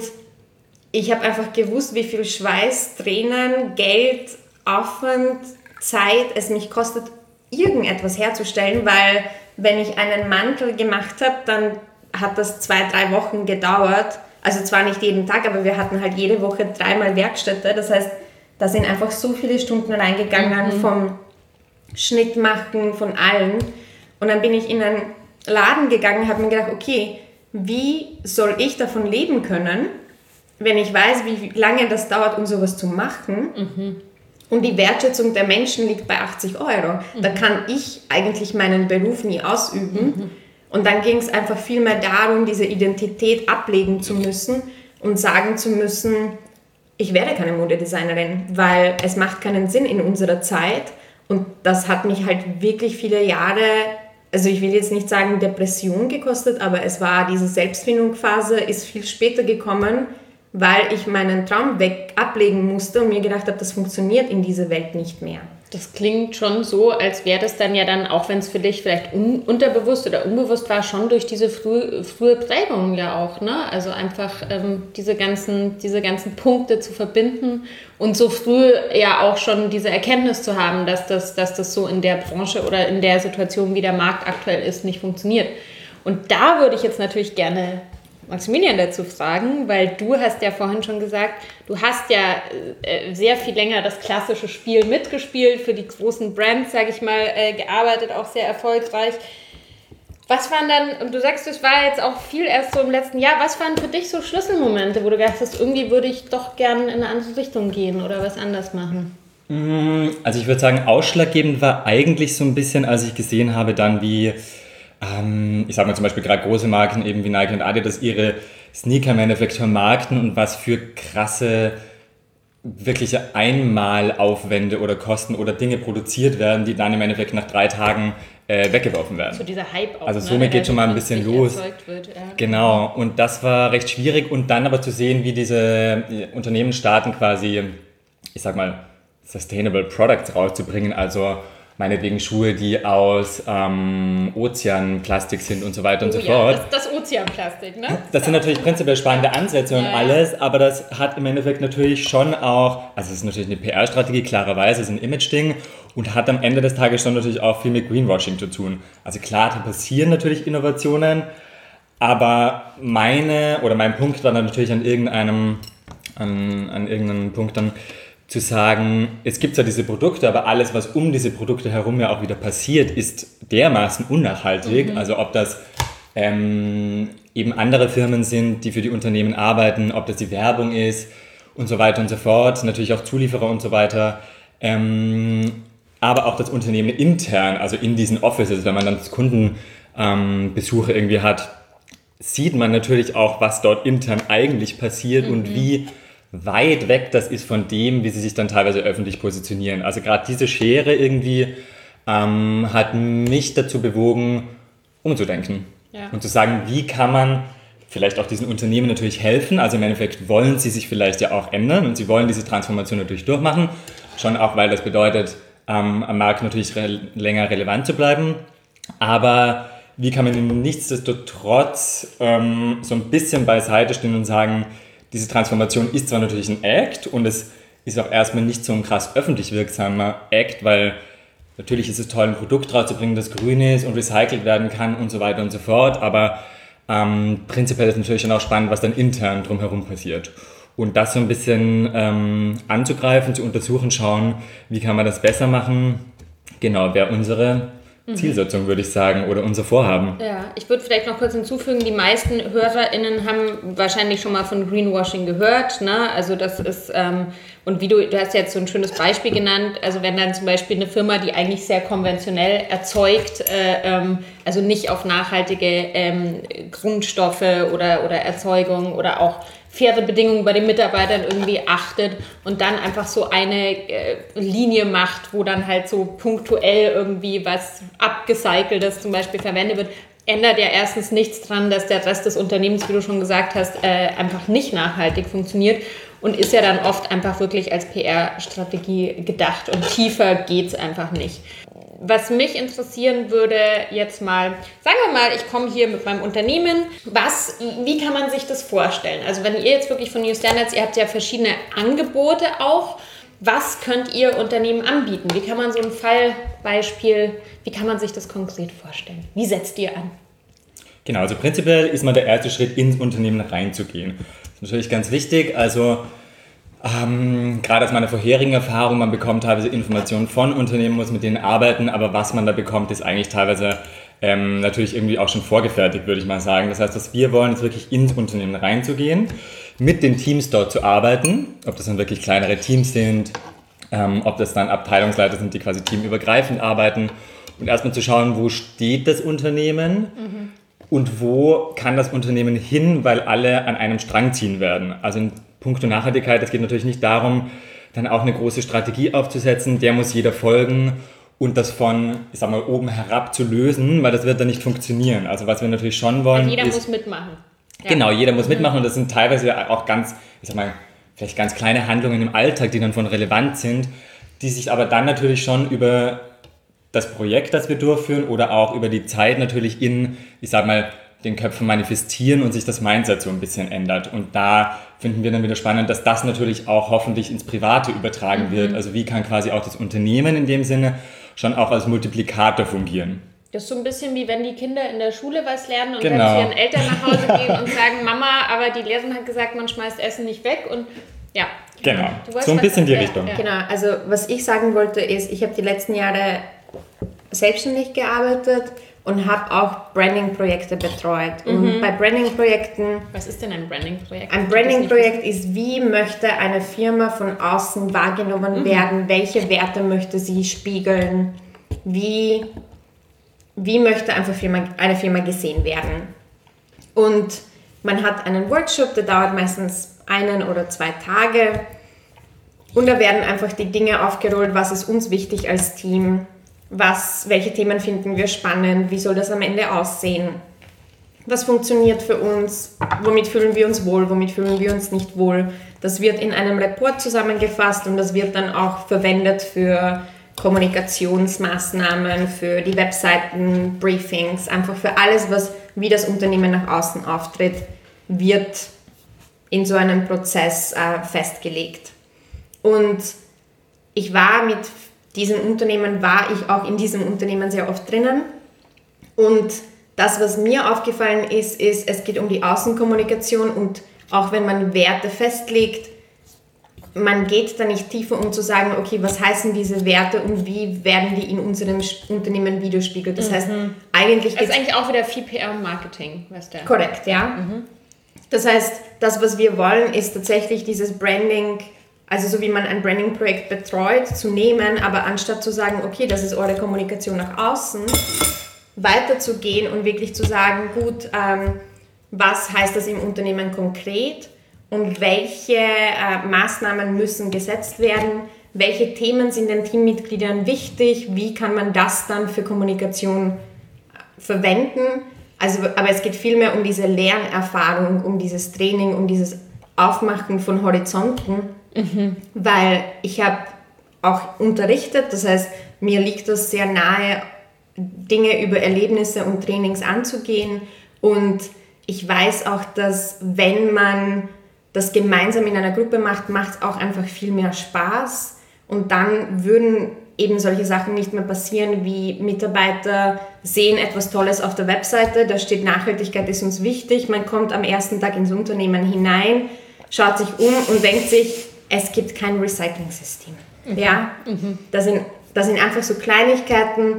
ich habe einfach gewusst, wie viel Schweiß, Tränen, Geld, Aufwand, Zeit es mich kostet, irgendetwas herzustellen, weil wenn ich einen Mantel gemacht habe, dann hat das zwei, drei Wochen gedauert. Also zwar nicht jeden Tag, aber wir hatten halt jede Woche dreimal Werkstätte. Das heißt, da sind einfach so viele Stunden reingegangen mhm. vom Schnitt machen, von allem. Und dann bin ich in einen Laden gegangen und habe mir gedacht, okay, wie soll ich davon leben können, wenn ich weiß, wie lange das dauert, um sowas zu machen? Mhm. Und die Wertschätzung der Menschen liegt bei achtzig Euro. Mhm. Da kann ich eigentlich meinen Beruf nie ausüben. Mhm. Und dann ging es einfach viel mehr darum, diese Identität ablegen zu müssen und sagen zu müssen, ich werde keine Modedesignerin, weil es macht keinen Sinn in unserer Zeit. Und das hat mich halt wirklich viele Jahre, also ich will jetzt nicht sagen Depression gekostet, aber es war diese Selbstfindungsphase, ist viel später gekommen, weil ich meinen Traum weg ablegen musste und mir gedacht habe, das funktioniert in dieser Welt nicht mehr. Das klingt schon so, als wäre das dann ja dann, auch wenn es für dich vielleicht un- unterbewusst oder unbewusst war, schon durch diese früh, frühe Prägung ja auch, ne? Also einfach ähm, diese ganzen, diese ganzen Punkte zu verbinden und so früh ja auch schon diese Erkenntnis zu haben, dass das, dass das so in der Branche oder in der Situation, wie der Markt aktuell ist, nicht funktioniert. Und da würde ich jetzt natürlich gerne Maximilian dazu fragen, weil du hast ja vorhin schon gesagt, du hast ja äh, sehr viel länger das klassische Spiel mitgespielt, für die großen Brands, sage ich mal, äh, gearbeitet, auch sehr erfolgreich. Was waren dann, und du sagst, es war jetzt auch viel erst so im letzten Jahr, was waren für dich so Schlüsselmomente, wo du gedacht hast, irgendwie würde ich doch gerne in eine andere Richtung gehen oder was anders machen? Also ich würde sagen, ausschlaggebend war eigentlich so ein bisschen, als ich gesehen habe dann, wie ich sage mal zum Beispiel gerade große Marken eben wie Nike und Adidas ihre Sneaker-Manufaktur markten und was für krasse wirkliche Einmalaufwände oder Kosten oder Dinge produziert werden, die dann im Endeffekt nach drei Tagen äh, weggeworfen werden. So dieser Hype auch, also somit ne, geht schon mal ein bisschen los. Wird, ja. Genau, und das war recht schwierig und dann aber zu sehen, wie diese Unternehmen starten quasi, ich sag mal, Sustainable Products rauszubringen, also meinetwegen Schuhe, die aus ähm, Ozeanplastik sind und so weiter und oh, so ja, fort. Das, das Ozeanplastik, ne? Das sind natürlich prinzipiell spannende Ansätze und ja, alles, aber das hat im Endeffekt natürlich schon auch, also es ist natürlich eine P R-Strategie, klarerweise, es ist ein Image-Ding und hat am Ende des Tages schon natürlich auch viel mit Greenwashing zu tun. Also klar, da passieren natürlich Innovationen, aber meine, oder mein Punkt war dann natürlich an irgendeinem, an, an irgendeinem Punkt dann, zu sagen, es gibt zwar diese Produkte, aber alles, was um diese Produkte herum ja auch wieder passiert, ist dermaßen unnachhaltig. Mhm. Also ob das ähm, eben andere Firmen sind, die für die Unternehmen arbeiten, ob das die Werbung ist und so weiter und so fort, natürlich auch Zulieferer und so weiter, ähm, aber auch das Unternehmen intern, also in diesen Offices, wenn man dann Kundenbesuche ähm, irgendwie hat, sieht man natürlich auch, was dort intern eigentlich passiert mhm. und wie weit weg das ist von dem, wie sie sich dann teilweise öffentlich positionieren. Also gerade diese Schere irgendwie ähm, hat mich dazu bewogen, umzudenken. Ja. Und zu sagen, wie kann man vielleicht auch diesen Unternehmen natürlich helfen. Also im Endeffekt wollen sie sich vielleicht ja auch ändern und sie wollen diese Transformation natürlich durchmachen. Schon auch, weil das bedeutet, ähm, am Markt natürlich re- länger relevant zu bleiben. Aber wie kann man nichtsdestotrotz ähm, so ein bisschen beiseite stehen und sagen, diese Transformation ist zwar natürlich ein Act und es ist auch erstmal nicht so ein krass öffentlich wirksamer Act, weil natürlich ist es toll, ein Produkt rauszubringen, das grün ist und recycelt werden kann und so weiter und so fort, aber ähm, prinzipiell ist natürlich dann auch spannend, was dann intern drumherum passiert. Und das so ein bisschen ähm, anzugreifen, zu untersuchen, schauen, wie kann man das besser machen, genau, wäre unsere Zielsetzung, würde ich sagen, oder unser Vorhaben. Ja, ich würde vielleicht noch kurz hinzufügen, die meisten HörerInnen haben wahrscheinlich schon mal von Greenwashing gehört, ne? Also das ist, ähm, und wie du, du hast jetzt so ein schönes Beispiel genannt, also wenn dann zum Beispiel eine Firma, die eigentlich sehr konventionell erzeugt, äh, ähm, also nicht auf nachhaltige ähm, Grundstoffe oder, oder Erzeugung oder auch faire Bedingungen bei den Mitarbeitern irgendwie achtet und dann einfach so eine äh, Linie macht, wo dann halt so punktuell irgendwie was Upgecyceltes zum Beispiel verwendet wird, ändert ja erstens nichts dran, dass der Rest des Unternehmens, wie du schon gesagt hast, äh, einfach nicht nachhaltig funktioniert und ist ja dann oft einfach wirklich als P R-Strategie gedacht und tiefer geht's einfach nicht. Was mich interessieren würde jetzt mal, sagen wir mal, ich komme hier mit meinem Unternehmen, was, wie kann man sich das vorstellen? Also wenn ihr jetzt wirklich von New Standards, ihr habt ja verschiedene Angebote auch, was könnt ihr Unternehmen anbieten? Wie kann man so ein Fallbeispiel, wie kann man sich das konkret vorstellen? Wie setzt ihr an? Genau, also prinzipiell ist mal der erste Schritt, ins Unternehmen reinzugehen. Das ist natürlich ganz wichtig, also Ähm, gerade aus meiner vorherigen Erfahrung, man bekommt teilweise Informationen von Unternehmen, muss mit denen arbeiten, aber was man da bekommt, ist eigentlich teilweise ähm, natürlich irgendwie auch schon vorgefertigt, würde ich mal sagen. Das heißt, was wir wollen, ist wirklich ins Unternehmen reinzugehen, mit den Teams dort zu arbeiten, ob das dann wirklich kleinere Teams sind, ähm, ob das dann Abteilungsleiter sind, die quasi teamübergreifend arbeiten und erstmal zu schauen, wo steht das Unternehmen mhm. und wo kann das Unternehmen hin, weil alle an einem Strang ziehen werden. Also in puncto Nachhaltigkeit, es geht natürlich nicht darum, dann auch eine große Strategie aufzusetzen, der muss jeder folgen und das von, ich sag mal, oben herab zu lösen, weil das wird dann nicht funktionieren. Also was wir natürlich schon wollen, also jeder ist, muss mitmachen. Ja. Genau, jeder muss mitmachen und das sind teilweise auch ganz, ich sag mal, vielleicht ganz kleine Handlungen im Alltag, die dann von relevant sind, die sich aber dann natürlich schon über das Projekt, das wir durchführen oder auch über die Zeit natürlich in, ich sag mal, den Köpfen manifestieren und sich das Mindset so ein bisschen ändert. Und da finden wir dann wieder spannend, dass das natürlich auch hoffentlich ins Private übertragen mhm. wird. Also wie kann quasi auch das Unternehmen in dem Sinne schon auch als Multiplikator fungieren. Das ist so ein bisschen wie wenn die Kinder in der Schule was lernen und genau. dann zu ihren Eltern nach Hause gehen und sagen, Mama, aber die Lehrerin hat gesagt, man schmeißt Essen nicht weg und ja. Genau, so ein bisschen die Richtung. Ja. Genau, also was ich sagen wollte ist, ich habe die letzten Jahre selbstständig gearbeitet und habe auch Branding-Projekte betreut. Mhm. Und bei Branding-Projekten... Was ist denn ein Branding-Projekt? Ein Branding-Projekt ist, wie möchte eine Firma von außen wahrgenommen mhm. werden, welche Werte möchte sie spiegeln, wie, wie möchte eine Firma, eine Firma gesehen werden. Und man hat einen Workshop, der dauert meistens einen oder zwei Tage Und da werden einfach die Dinge aufgerollt, was ist uns wichtig als Team, was, welche Themen finden wir spannend, wie soll das am Ende aussehen, was funktioniert für uns, womit fühlen wir uns wohl, womit fühlen wir uns nicht wohl. Das wird in einem Report zusammengefasst und das wird dann auch verwendet für Kommunikationsmaßnahmen, für die Webseiten, Briefings, einfach für alles, was wie das Unternehmen nach außen auftritt, wird in so einem Prozess äh, festgelegt. Und ich war mit diesem Unternehmen, war ich auch in diesem Unternehmen sehr oft drinnen. Und das, was mir aufgefallen ist, ist, es geht um die Außenkommunikation und auch wenn man Werte festlegt, man geht da nicht tiefer, um zu sagen, okay, was heißen diese Werte und wie werden die in unserem Unternehmen widerspiegelt. Das heißt, mhm. eigentlich... Das ist eigentlich auch wieder viel P R und Marketing, was der... Korrekt, ja. Mhm. Das heißt, das, was wir wollen, ist tatsächlich dieses Branding, also so wie man ein Branding-Projekt betreut, zu nehmen, aber anstatt zu sagen, okay, das ist eure Kommunikation nach außen, weiterzugehen und wirklich zu sagen, gut, ähm, was heißt das im Unternehmen konkret und welche äh, Maßnahmen müssen gesetzt werden, welche Themen sind den Teammitgliedern wichtig, wie kann man das dann für Kommunikation verwenden. Also, aber es geht vielmehr um diese Lernerfahrung, um dieses Training, um dieses Aufmachen von Horizonten, mhm. weil ich habe auch unterrichtet, das heißt, mir liegt das sehr nahe, Dinge über Erlebnisse und Trainings anzugehen und ich weiß auch, dass wenn man das gemeinsam in einer Gruppe macht, macht es auch einfach viel mehr Spaß und dann würden eben solche Sachen nicht mehr passieren, wie Mitarbeiter sehen etwas Tolles auf der Webseite, da steht Nachhaltigkeit ist uns wichtig, man kommt am ersten Tag ins Unternehmen hinein, schaut sich um und denkt sich, es gibt kein Recycling-System. Mhm. Ja? Mhm. Das sind, das sind einfach so Kleinigkeiten,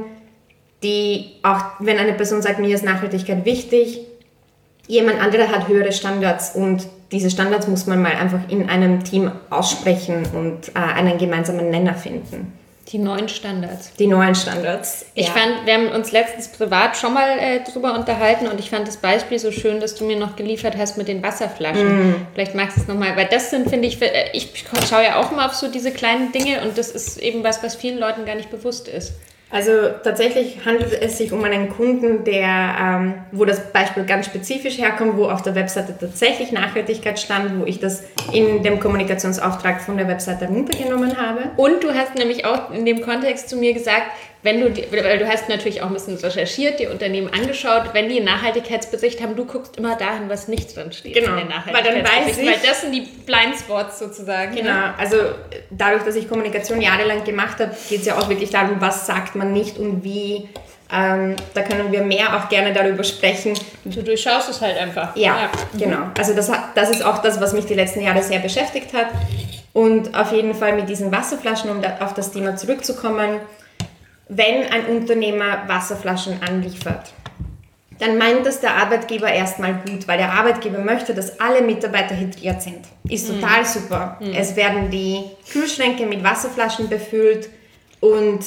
die auch, wenn eine Person sagt, mir ist Nachhaltigkeit wichtig, jemand anderer hat höhere Standards und diese Standards muss man mal einfach in einem Team aussprechen und äh, einen gemeinsamen Nenner finden. Die neuen Standards. Die neuen Standards. Ich ja. fand, wir haben uns letztens privat schon mal äh, drüber unterhalten und ich fand das Beispiel so schön, dass du mir noch geliefert hast mit den Wasserflaschen. Mm. Vielleicht magst du es nochmal, weil das sind, finde ich, ich schaue ja auch mal auf so diese kleinen Dinge und das ist eben was, was vielen Leuten gar nicht bewusst ist. Also tatsächlich handelt es sich um einen Kunden, der, ähm, wo das Beispiel ganz spezifisch herkommt, wo auf der Webseite tatsächlich Nachhaltigkeit stand, wo ich das in dem Kommunikationsauftrag von der Webseite runtergenommen habe. Und du hast nämlich auch in dem Kontext zu mir gesagt, wenn du, die, weil du hast natürlich auch ein bisschen recherchiert, die Unternehmen angeschaut, wenn die einen Nachhaltigkeitsbericht haben, du guckst immer dahin, was nicht drin steht. Genau, in den weil dann weiß ich, weil das sind die Blindspots sozusagen. Genau, ne? Also dadurch, dass ich Kommunikation jahrelang gemacht habe, geht es ja auch wirklich darum, was sagt man nicht und wie. Ähm, da können wir mehr auch gerne darüber sprechen. Du durchschaust es halt einfach. Ja, ja. Genau. Also das, das ist auch das, was mich die letzten Jahre sehr beschäftigt hat. Und auf jeden Fall mit diesen Wasserflaschen, um da auf das Thema zurückzukommen, wenn ein Unternehmer Wasserflaschen anliefert, dann meint das der Arbeitgeber erstmal gut, weil der Arbeitgeber möchte, dass alle Mitarbeiter hydriert sind. Ist total mhm. super. Mhm. Es werden die Kühlschränke mit Wasserflaschen befüllt und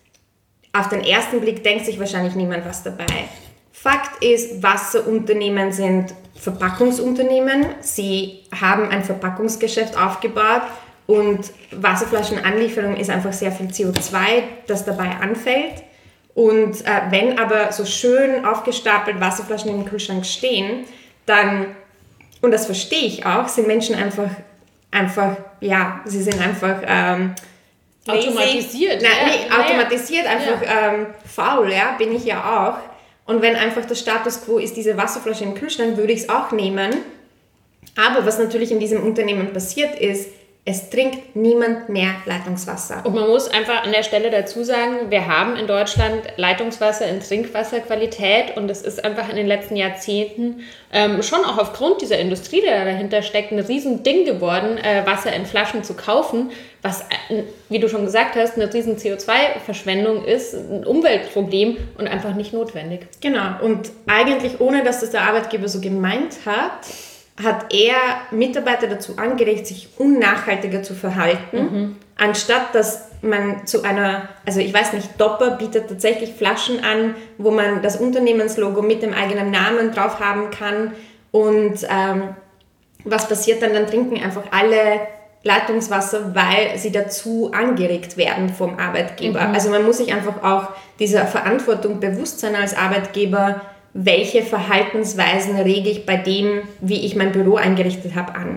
auf den ersten Blick denkt sich wahrscheinlich niemand was dabei. Fakt ist, Wasserunternehmen sind Verpackungsunternehmen. Sie haben ein Verpackungsgeschäft aufgebaut und Wasserflaschenanlieferung ist einfach sehr viel C O zwei, das dabei anfällt. Und äh, wenn aber so schön aufgestapelt Wasserflaschen im Kühlschrank stehen, dann, und das verstehe ich auch, sind Menschen einfach, einfach ja, sie sind einfach ähm, automatisiert. Nein, ja, nee, automatisiert, ja. einfach ja. Ähm, faul, ja, bin ich ja auch. Und wenn einfach der Status quo ist, diese Wasserflasche im Kühlschrank, würde ich es auch nehmen. Aber was natürlich in diesem Unternehmen passiert ist, es trinkt niemand mehr Leitungswasser. Und man muss einfach an der Stelle dazu sagen, wir haben in Deutschland Leitungswasser in Trinkwasserqualität und es ist einfach in den letzten Jahrzehnten ähm, schon auch aufgrund dieser Industrie, die dahinter steckt, ein riesen Ding geworden, äh, Wasser in Flaschen zu kaufen, was, äh, wie du schon gesagt hast, eine riesen C O zwei Verschwendung ist, ein Umweltproblem und einfach nicht notwendig. Genau, und eigentlich ohne, dass das der Arbeitgeber so gemeint hat, hat er Mitarbeiter dazu angeregt, sich unnachhaltiger zu verhalten, mhm. anstatt dass man zu einer, also ich weiß nicht, Dopper bietet tatsächlich Flaschen an, wo man das Unternehmenslogo mit dem eigenen Namen drauf haben kann und ähm, was passiert dann? Dann trinken einfach alle Leitungswasser, weil sie dazu angeregt werden vom Arbeitgeber. Mhm. Also man muss sich einfach auch dieser Verantwortung bewusst sein als Arbeitgeber, welche Verhaltensweisen rege ich bei dem, wie ich mein Büro eingerichtet habe, an.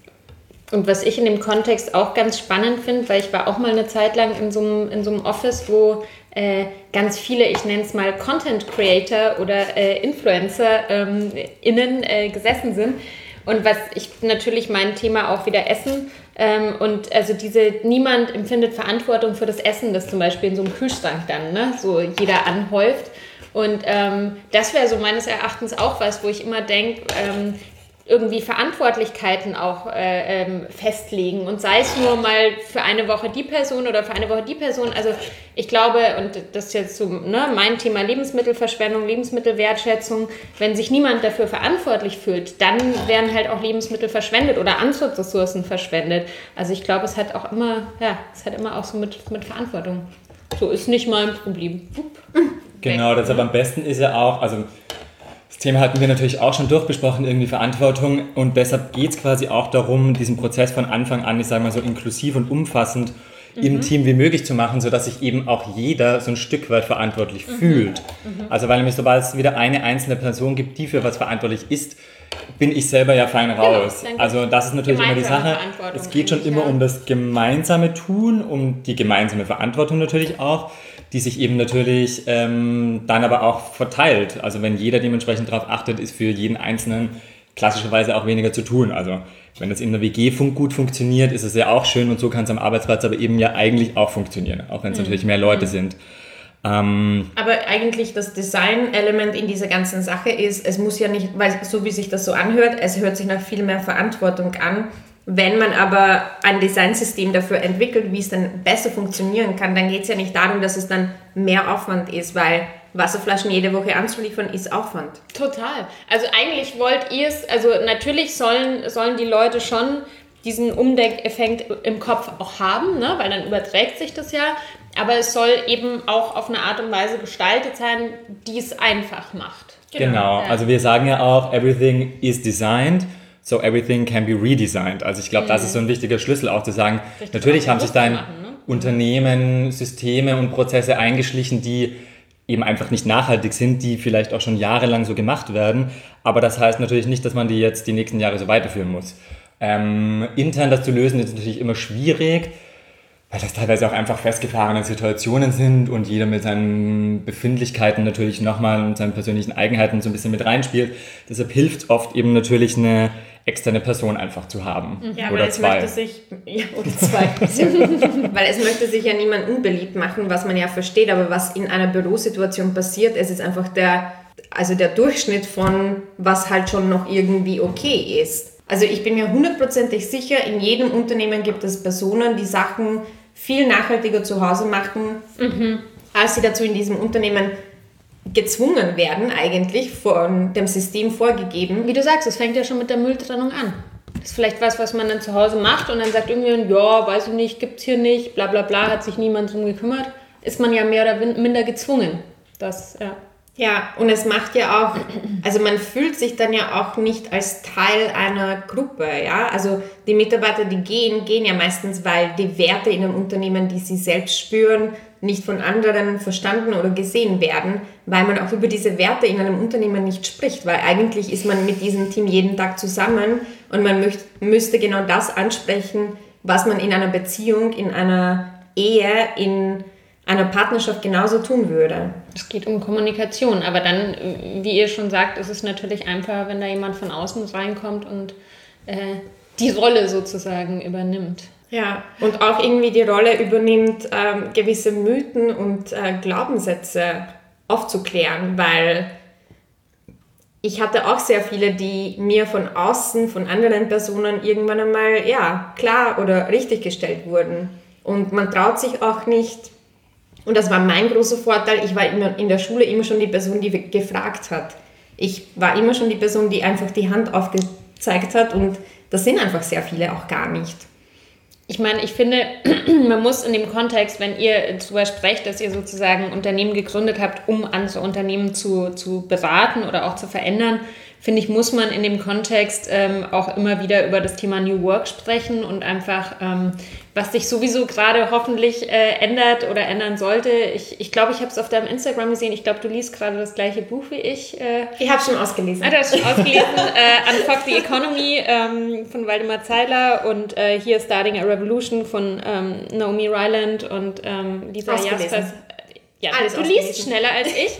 Und was ich in dem Kontext auch ganz spannend finde, weil ich war auch mal eine Zeit lang in so einem, in so einem Office, wo äh, ganz viele, ich nenne es mal Content Creator oder äh, Influencer ähm, innen äh, gesessen sind. Und was ich natürlich mein Thema auch wieder Essen ähm, und also diese, niemand empfindet Verantwortung für das Essen, das zum Beispiel in so einem Kühlschrank dann, ne, so jeder anhäuft. Und ähm, das wäre so meines Erachtens auch was, wo ich immer denke, ähm, irgendwie Verantwortlichkeiten auch äh, ähm, festlegen und sei es nur mal für eine Woche die Person oder für eine Woche die Person. Also ich glaube, und das ist jetzt so ne, mein Thema Lebensmittelverschwendung, Lebensmittelwertschätzung, wenn sich niemand dafür verantwortlich fühlt, dann werden halt auch Lebensmittel verschwendet oder andere Ressourcen verschwendet. Also ich glaube, es hat auch immer, ja, es hat immer auch so mit, mit Verantwortung. So ist nicht mein Problem. Wupp. Genau, deshalb am besten ist ja auch, also das Thema hatten wir natürlich auch schon durchbesprochen, irgendwie Verantwortung und deshalb geht es quasi auch darum, diesen Prozess von Anfang an, ich sage mal so inklusiv und umfassend mhm. im Team wie möglich zu machen, sodass sich eben auch jeder so ein Stück weit verantwortlich mhm. fühlt. Mhm. Also weil nämlich sobald es wieder eine einzelne Person gibt, die für was verantwortlich ist, bin ich selber ja fein raus. Genau, also das ist natürlich immer die Sache. Es geht schon immer ja. um das gemeinsame Tun, um die gemeinsame Verantwortung natürlich auch, die sich eben natürlich ähm, dann aber auch verteilt. Also wenn jeder dementsprechend darauf achtet, ist für jeden Einzelnen klassischerweise auch weniger zu tun. Also wenn das in der W G fun- gut funktioniert, ist es ja auch schön und so kann es am Arbeitsplatz aber eben ja eigentlich auch funktionieren, auch wenn es mhm. natürlich mehr Leute mhm. sind. Ähm, aber eigentlich das Design-Element in dieser ganzen Sache ist, es muss ja nicht, weil so wie sich das so anhört, es hört sich nach viel mehr Verantwortung an. Wenn man aber ein Designsystem dafür entwickelt, wie es dann besser funktionieren kann, dann geht es ja nicht darum, dass es dann mehr Aufwand ist, weil Wasserflaschen jede Woche anzuliefern ist Aufwand. Total. Also eigentlich wollt ihr es, also natürlich sollen, sollen die Leute schon diesen Umdeckeffekt im Kopf auch haben, ne? Weil dann überträgt sich das ja, aber es soll eben auch auf eine Art und Weise gestaltet sein, die es einfach macht. Genau, genau. Ja. Also wir sagen ja auch, everything is designed. So everything can be redesigned. Also ich glaube, mhm. das ist so ein wichtiger Schlüssel auch zu sagen, richtig, natürlich haben sich da in machen, ne? Unternehmen Systeme und Prozesse eingeschlichen, die eben einfach nicht nachhaltig sind, die vielleicht auch schon jahrelang so gemacht werden. Aber das heißt natürlich nicht, dass man die jetzt die nächsten Jahre so weiterführen muss. Ähm, intern das zu lösen ist natürlich immer schwierig, weil das teilweise auch einfach festgefahrene Situationen sind und jeder mit seinen Befindlichkeiten natürlich nochmal und seinen persönlichen Eigenheiten so ein bisschen mit reinspielt. Deshalb hilft oft eben natürlich eine externe Person einfach zu haben. Ja, oder weil es zwei. Möchte sich, ja, oder zwei. Weil es möchte sich ja niemand unbeliebt machen, was man ja versteht, aber was in einer Bürosituation passiert, es ist einfach der, also der Durchschnitt von, was halt schon noch irgendwie okay ist. Also ich bin mir hundertprozentig sicher, in jedem Unternehmen gibt es Personen, die Sachen viel nachhaltiger zu Hause machen, mhm. als sie dazu in diesem Unternehmen gezwungen werden, eigentlich von dem System vorgegeben. Wie du sagst, es fängt ja schon mit der Mülltrennung an. Das ist vielleicht was, was man dann zu Hause macht und dann sagt irgendjemand, ja, weiß ich nicht, gibt's hier nicht, bla bla bla, hat sich niemand drum gekümmert. Ist man ja mehr oder minder gezwungen. Das, ja. Ja, und es macht ja auch, also man fühlt sich dann ja auch nicht als Teil einer Gruppe, ja. Also die Mitarbeiter, die gehen, gehen ja meistens, weil die Werte in einem Unternehmen, die sie selbst spüren, nicht von anderen verstanden oder gesehen werden, weil man auch über diese Werte in einem Unternehmen nicht spricht, weil eigentlich ist man mit diesem Team jeden Tag zusammen und man möcht, müsste genau das ansprechen, was man in einer Beziehung, in einer Ehe, in einer Partnerschaft genauso tun würde. Es geht um Kommunikation, aber dann, wie ihr schon sagt, ist es natürlich einfacher, wenn da jemand von außen reinkommt und äh, die Rolle sozusagen übernimmt. Ja, und auch irgendwie die Rolle übernimmt, ähm, gewisse Mythen und äh, Glaubenssätze aufzuklären, weil ich hatte auch sehr viele, die mir von außen, von anderen Personen irgendwann einmal, ja, klar oder richtig gestellt wurden. Und man traut sich auch nicht, und das war mein großer Vorteil, ich war immer in der Schule immer schon die Person, die gefragt hat. Ich war immer schon die Person, die einfach die Hand aufgezeigt hat und das sind einfach sehr viele auch gar nicht. Ich meine, ich finde, man muss in dem Kontext, wenn ihr darüber sprecht, dass ihr sozusagen ein Unternehmen gegründet habt, um andere Unternehmen zu, zu beraten oder auch zu verändern, finde ich, muss man in dem Kontext ähm, auch immer wieder über das Thema New Work sprechen und einfach, ähm, was sich sowieso gerade hoffentlich äh, ändert oder ändern sollte. Ich ich, glaube, ich habe es auf deinem Instagram gesehen. Ich glaube, du liest gerade das gleiche Buch wie ich. Äh, ich habe schon ausgelesen. Ah, du hast schon ausgelesen. äh, Unfuck the Economy ähm, von Waldemar Zeiler und äh, Here Starting a Revolution von ähm, Naomi Ryland und ähm, Lisa Jaspers. Ja, Alles du liest schneller als ich.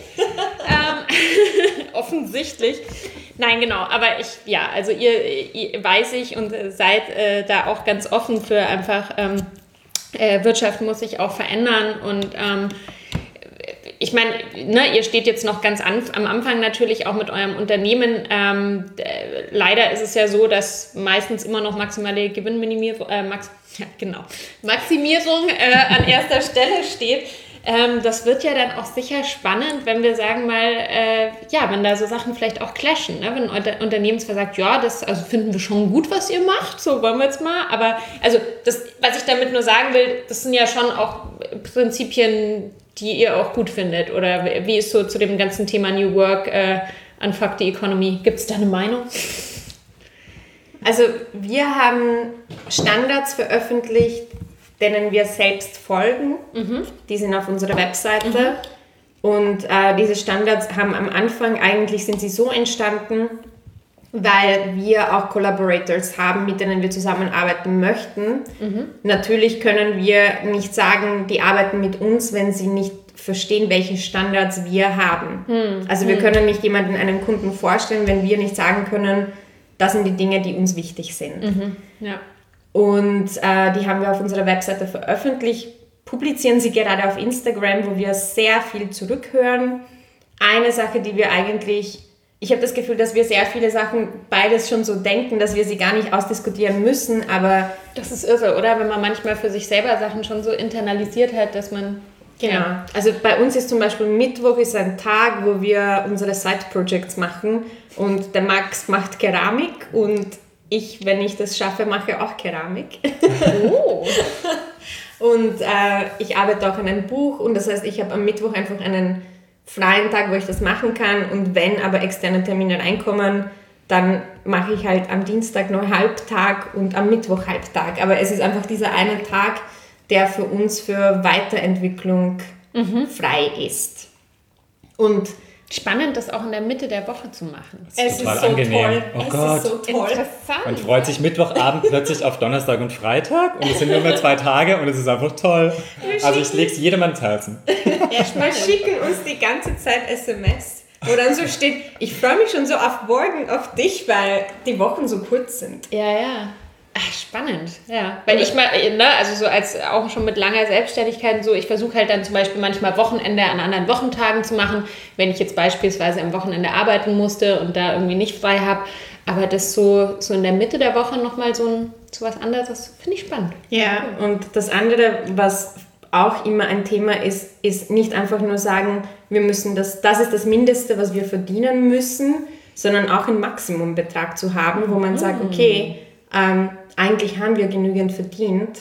ähm, offensichtlich. Nein, genau. Aber ich, ja, also ihr, ihr weiß ich und seid äh, da auch ganz offen für einfach, ähm, äh, Wirtschaft muss sich auch verändern und ähm, ich meine, ne, ihr steht jetzt noch ganz an, am Anfang natürlich auch mit eurem Unternehmen. Ähm, äh, leider ist es ja so, dass meistens immer noch maximale Gewinnminimierung, äh, Max, ja, genau, Maximierung äh, an erster Stelle steht. Ähm, das wird ja dann auch sicher spannend, wenn wir sagen mal, äh, ja, wenn da so Sachen vielleicht auch clashen, ne? Wenn ein Unternehmensver sagt, ja, das also finden wir schon gut, was ihr macht, so wollen wir jetzt mal, aber also das, was ich damit nur sagen will, das sind ja schon auch Prinzipien, die ihr auch gut findet, oder wie ist so zu dem ganzen Thema New Work, äh, Unfuck the Economy, gibt es da eine Meinung? Also wir haben Standards veröffentlicht, denen wir selbst folgen. Mhm. Die sind auf unserer Webseite. Mhm. Und äh, diese Standards haben am Anfang, eigentlich sind sie so entstanden, weil wir auch Collaborators haben, mit denen wir zusammenarbeiten möchten. Mhm. Natürlich können wir nicht sagen, die arbeiten mit uns, wenn sie nicht verstehen, welche Standards wir haben. Mhm. Also wir mhm. können nicht jemanden, einen Kunden vorstellen, wenn wir nicht sagen können, das sind die Dinge, die uns wichtig sind. Mhm. Ja. Und äh, die haben wir auf unserer Webseite veröffentlicht, publizieren sie gerade auf Instagram, wo wir sehr viel zurückhören. Eine Sache, die wir eigentlich, ich habe das Gefühl, dass wir sehr viele Sachen beides schon so denken, dass wir sie gar nicht ausdiskutieren müssen, aber... Das ist irre, oder? Wenn man manchmal für sich selber Sachen schon so internalisiert hat, dass man... Genau. Ja. Also bei uns ist zum Beispiel Mittwoch ist ein Tag, wo wir unsere Side-Projects machen und der Max macht Keramik und ich, wenn ich das schaffe, mache auch Keramik. Oh. Und äh, ich arbeite auch an einem Buch und das heißt, ich habe am Mittwoch einfach einen freien Tag, wo ich das machen kann und wenn aber externe Termine reinkommen, dann mache ich halt am Dienstag nur Halbtag und am Mittwoch Halbtag. Aber es ist einfach dieser eine Tag, der für uns für Weiterentwicklung mhm. frei ist. Und spannend, das auch in der Mitte der Woche zu machen. Es ist total so angenehm. Toll. Oh es Gott. ist so toll. Interessant. Man freut sich Mittwochabend plötzlich auf Donnerstag und Freitag und es sind nur mehr zwei Tage und es ist einfach toll. Also ich lege es jedem ans Herzen. Wir schicken uns die ganze Zeit S M S, wo dann so steht, ich freue mich schon so auf morgen, auf dich, weil die Wochen so kurz sind. Ja, ja. Ach, spannend, ja. Weil ich mal, ne, also so als auch schon mit langer Selbstständigkeit und so, ich versuche halt dann zum Beispiel manchmal Wochenende an anderen Wochentagen zu machen, wenn ich jetzt beispielsweise am Wochenende arbeiten musste und da irgendwie nicht frei habe. Aber das so, so in der Mitte der Woche nochmal so, ein, so was anderes, das finde ich spannend. Ja, und das andere, was auch immer ein Thema ist, ist nicht einfach nur sagen, wir müssen das, das ist das Mindeste, was wir verdienen müssen, sondern auch einen Maximumbetrag zu haben, wo man mhm. sagt, okay, ähm, eigentlich haben wir genügend verdient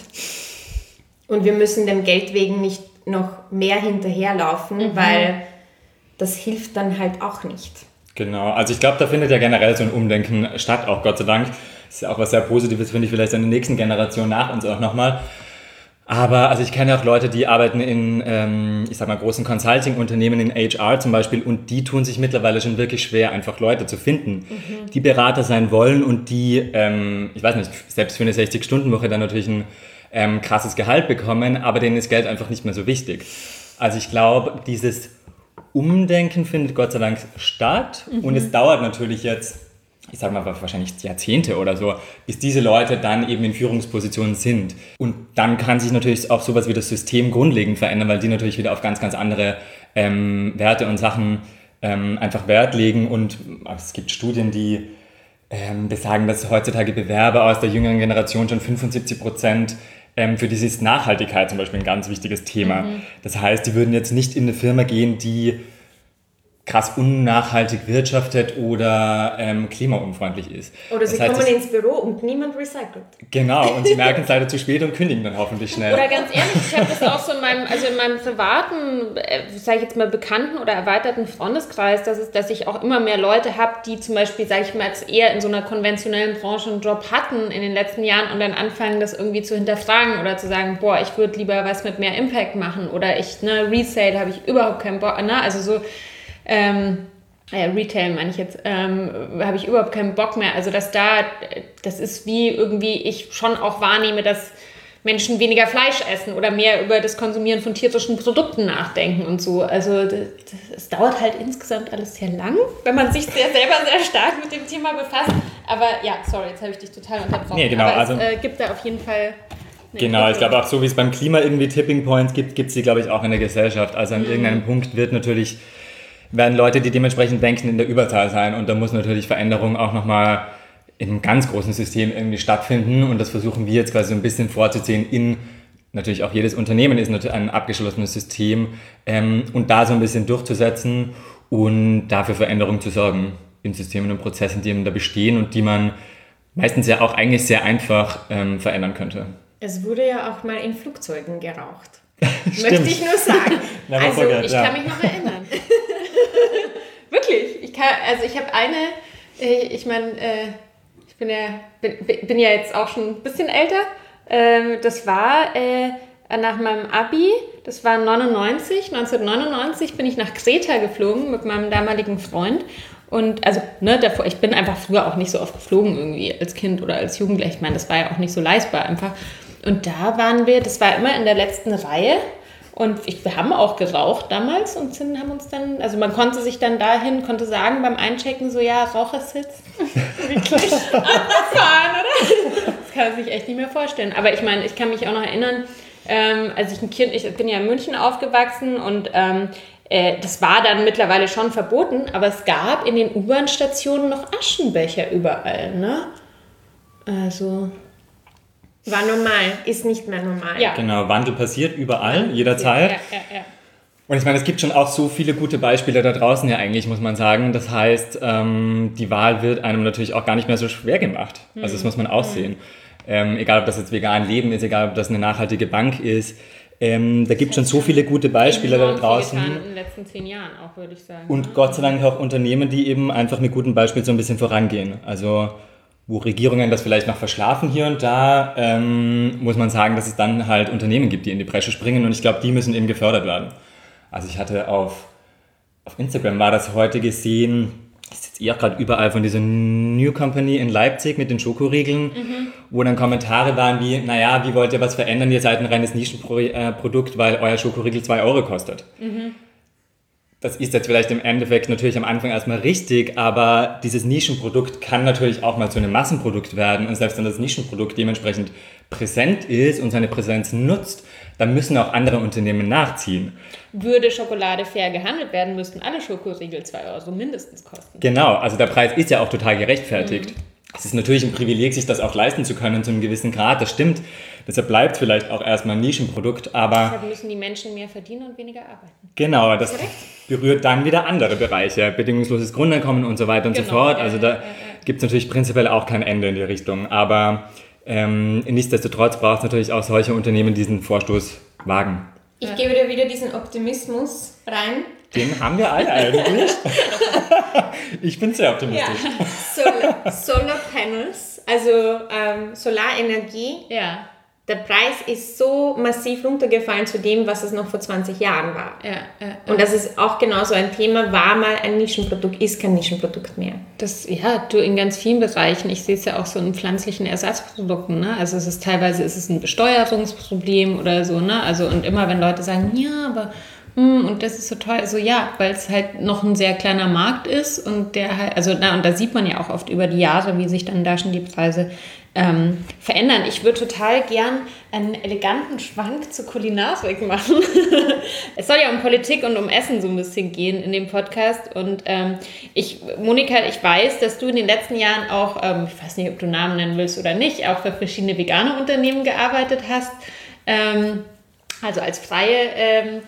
und wir müssen dem Geld wegen nicht noch mehr hinterherlaufen, mhm. weil das hilft dann halt auch nicht. Genau, also ich glaube, da findet ja generell so ein Umdenken statt, auch Gott sei Dank. Das ist ja auch was sehr Positives, finde ich, vielleicht in der nächsten Generation nach uns auch nochmal. Aber also ich kenne ja auch Leute, die arbeiten in, ähm, ich sag mal, großen Consulting-Unternehmen, in H R zum Beispiel, und die tun sich mittlerweile schon wirklich schwer, einfach Leute zu finden, mhm. die Berater sein wollen und die, ähm, ich weiß nicht, selbst für eine sechzig-Stunden-Woche dann natürlich ein ähm, krasses Gehalt bekommen, aber denen ist Geld einfach nicht mehr so wichtig. Also ich glaube, dieses Umdenken findet Gott sei Dank statt mhm. und es dauert natürlich jetzt, ich sage mal wahrscheinlich Jahrzehnte oder so, bis diese Leute dann eben in Führungspositionen sind. Und dann kann sich natürlich auch sowas wie das System grundlegend verändern, weil die natürlich wieder auf ganz, ganz andere ähm, Werte und Sachen ähm, einfach Wert legen. Und es gibt Studien, die ähm, besagen, dass heutzutage Bewerber aus der jüngeren Generation schon fünfundsiebzig Prozent ähm, für dieses Nachhaltigkeit zum Beispiel ein ganz wichtiges Thema. Mhm. Das heißt, die würden jetzt nicht in eine Firma gehen, die krass unnachhaltig wirtschaftet oder ähm, klimaunfreundlich ist. Oder sie das heißt, kommen ins Büro und niemand recycelt. Genau, und sie merken es leider zu spät und kündigen dann hoffentlich schnell. Oder ganz ehrlich, ich habe das auch so in meinem, also in meinem privaten, äh, sage ich jetzt mal, bekannten oder erweiterten Freundeskreis, dass, es, dass ich auch immer mehr Leute habe, die zum Beispiel, sage ich mal, jetzt eher in so einer konventionellen Branche einen Job hatten in den letzten Jahren und dann anfangen, das irgendwie zu hinterfragen oder zu sagen, boah, ich würde lieber was mit mehr Impact machen oder ich, ne, Resale habe ich überhaupt keinen Bock, ne, also so, ähm, ja, Retail meine ich jetzt, ähm, habe ich überhaupt keinen Bock mehr. Also dass da, das ist wie irgendwie ich schon auch wahrnehme, dass Menschen weniger Fleisch essen oder mehr über das Konsumieren von tierischen Produkten nachdenken und so. Also es dauert halt insgesamt alles sehr lang, wenn man sich sehr selber sehr stark mit dem Thema befasst. Aber ja, sorry, jetzt habe ich dich total unterbrochen. Nee, genau, aber also, es äh, gibt da auf jeden Fall... Genau, ich glaube auch so, wie es beim Klima irgendwie Tipping Points gibt, gibt es die, glaube ich, auch in der Gesellschaft. Also an mhm. irgendeinem Punkt wird natürlich... werden Leute, die dementsprechend denken, in der Überzahl sein. Und da muss natürlich Veränderung auch nochmal in einem ganz großen System irgendwie stattfinden. Und das versuchen wir jetzt quasi so ein bisschen vorzuziehen in, natürlich auch jedes Unternehmen ist natürlich ein abgeschlossenes System. Ähm, und da so ein bisschen durchzusetzen und dafür Veränderung zu sorgen in Systemen und Prozessen, die eben da bestehen und die man meistens ja auch eigentlich sehr einfach ähm, verändern könnte. Es wurde ja auch mal in Flugzeugen geraucht. Möchte ich nur sagen. Also forget, ich ja. kann mich noch erinnern. Wirklich. Ich kann, also ich habe eine, ich meine, ich bin ja, bin, bin ja jetzt auch schon ein bisschen älter. Das war nach meinem Abi, das war neunundneunzig, neunzehnhundertneunundneunzig bin ich nach Kreta geflogen mit meinem damaligen Freund. Und also, ne, davor, ich bin einfach früher auch nicht so oft geflogen irgendwie als Kind oder als Jugendlicher. Ich meine, das war ja auch nicht so leistbar einfach. Und da waren wir, das war immer in der letzten Reihe. Und ich, wir haben auch geraucht damals und sind, haben uns dann, also man konnte sich dann dahin, konnte sagen beim Einchecken so, ja, Rauchersitz. Wirklich abgefahren, oder? Das kann man sich echt nicht mehr vorstellen. Aber ich meine, ich kann mich auch noch erinnern, ähm, als ich ein Kind, ich bin ja in München aufgewachsen und ähm, äh, das war dann mittlerweile schon verboten, aber es gab in den U-Bahn-Stationen noch Aschenbecher überall, ne? Also... War normal, ist nicht mehr normal. Ja. Genau, Wandel passiert überall, jederzeit. Ja, ja, ja. Und ich meine, es gibt schon auch so viele gute Beispiele da draußen ja eigentlich, muss man sagen. Das heißt, ähm, die Wahl wird einem natürlich auch gar nicht mehr so schwer gemacht. Mhm. Also das muss man auch sehen. Mhm. Ähm, egal, ob das jetzt vegan Leben ist, egal, ob das eine nachhaltige Bank ist. Ähm, da gibt es schon so viele gute Beispiele da draußen. In den letzten zehn Jahren auch, würde ich sagen. Und Gott sei Dank auch Unternehmen, die eben einfach mit gutem Beispiel so ein bisschen vorangehen. Also... wo Regierungen das vielleicht noch verschlafen hier und da, ähm, muss man sagen, dass es dann halt Unternehmen gibt, die in die Bresche springen und ich glaube, die müssen eben gefördert werden. Also ich hatte auf, auf Instagram war das heute gesehen, das ist jetzt eher gerade überall von dieser New Company in Leipzig mit den Schokoriegeln, mhm. wo dann Kommentare waren wie, naja, wie wollt ihr was verändern, ihr seid ein reines Nischenprodukt, weil euer Schokoriegel zwei Euro kostet. Mhm. Das ist jetzt vielleicht im Endeffekt natürlich am Anfang erstmal richtig, aber dieses Nischenprodukt kann natürlich auch mal zu einem Massenprodukt werden und selbst wenn das Nischenprodukt dementsprechend präsent ist und seine Präsenz nutzt, dann müssen auch andere Unternehmen nachziehen. Würde Schokolade fair gehandelt werden, müssten alle Schokoriegel zwei Euro mindestens kosten. Genau, also der Preis ist ja auch total gerechtfertigt. Mhm. Es ist natürlich ein Privileg, sich das auch leisten zu können zu einem gewissen Grad, das stimmt. Deshalb bleibt vielleicht auch erstmal ein Nischenprodukt, aber... Deshalb müssen die Menschen mehr verdienen und weniger arbeiten. Genau, das berührt dann wieder andere Bereiche, bedingungsloses Grundeinkommen und so weiter und genau, so fort. Also da ja, ja, ja. gibt es natürlich prinzipiell auch kein Ende in die Richtung, aber ähm, nichtsdestotrotz braucht es natürlich auch solche Unternehmen, die diesen Vorstoß wagen. Ich ja. gebe dir wieder diesen Optimismus rein. Den haben wir alle eigentlich. Ich bin sehr optimistisch. Ja. Solar, Solar Panels, also ähm, Solarenergie. Ja. Der Preis ist so massiv runtergefallen zu dem, was es noch vor zwanzig Jahren war. Ja, ja, ja. Und das ist auch genauso ein Thema, war mal ein Nischenprodukt, ist kein Nischenprodukt mehr. Das, ja, du in ganz vielen Bereichen. Ich sehe es ja auch so in pflanzlichen Ersatzprodukten. Ne? Also es ist teilweise ist es ein Besteuerungsproblem oder so. Ne? Also und immer wenn Leute sagen, ja, aber hm, und das ist so teuer. Also ja, weil es halt noch ein sehr kleiner Markt ist und der halt, also na, und da sieht man ja auch oft über die Jahre, wie sich dann da schon die Preise Ähm, verändern. Ich würde total gern einen eleganten Schwank zur Kulinarik machen. Es soll ja um Politik und um Essen so ein bisschen gehen in dem Podcast. Und ähm, ich, Monika, ich weiß, dass du in den letzten Jahren auch, ähm, ich weiß nicht, ob du Namen nennen willst oder nicht, auch für verschiedene vegane Unternehmen gearbeitet hast. Ähm, also als Freie. Ähm,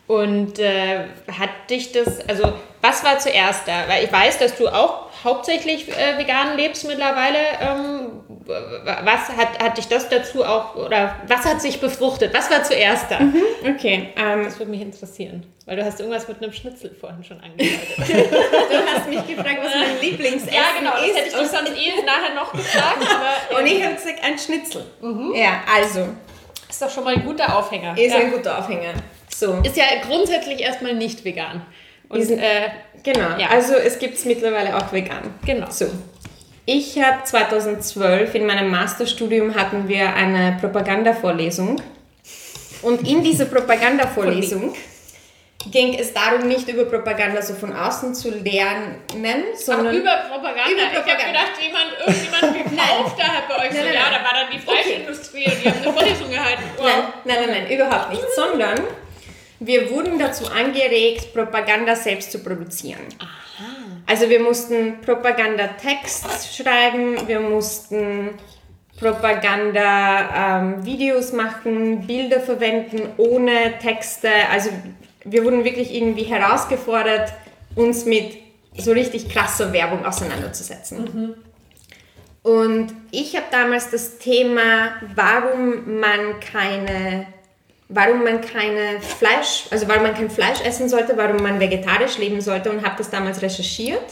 Und äh, hat dich das, also was war zuerst da? Weil ich weiß, dass du auch hauptsächlich äh, vegan lebst mittlerweile. Ähm, was hat, hat dich das dazu auch, oder was hat sich befruchtet? Was war zuerst da? Mhm, okay. Ähm, das würde mich interessieren, weil du hast irgendwas mit einem Schnitzel vorhin schon angedeutet. Du hast mich gefragt, was mein Lieblingsessen ja, genau, das ist. hätte ich dich sonst eh nachher noch gefragt. Aber, und ich habe gesagt, ein Schnitzel. Mhm. Ja, also. Ist doch schon mal ein guter Aufhänger. Ist ja. ein guter Aufhänger. So. Ist ja grundsätzlich erstmal nicht vegan. Und, Diesen, äh, genau, ja. Also es gibt es mittlerweile auch vegan. Genau. So. Ich habe zweitausendzwölf in meinem Masterstudium hatten wir eine Propagandavorlesung. Und in dieser Propagandavorlesung ging es darum, nicht über Propaganda so von außen zu lernen, sondern... Ach, über Propaganda? Über Propaganda. Ich habe gedacht, jemand, irgendjemand gekauft da hat bei euch nein, so, nein, ja, nein. da war dann die Fleischindustrie und die haben eine Vorlesung gehalten. Wow. Nein, nein, nein, nein, überhaupt nicht, sondern wir wurden dazu angeregt, Propaganda selbst zu produzieren. Aha. Also wir mussten Propagandatext schreiben, wir mussten Propaganda-Videos ähm, machen, Bilder verwenden ohne Texte. Also wir wurden wirklich irgendwie herausgefordert, uns mit so richtig krasser Werbung auseinanderzusetzen. Mhm. Und ich habe damals das Thema, warum man keine, warum man keine Fleisch, also warum man kein Fleisch essen sollte, warum man vegetarisch leben sollte und habe das damals recherchiert.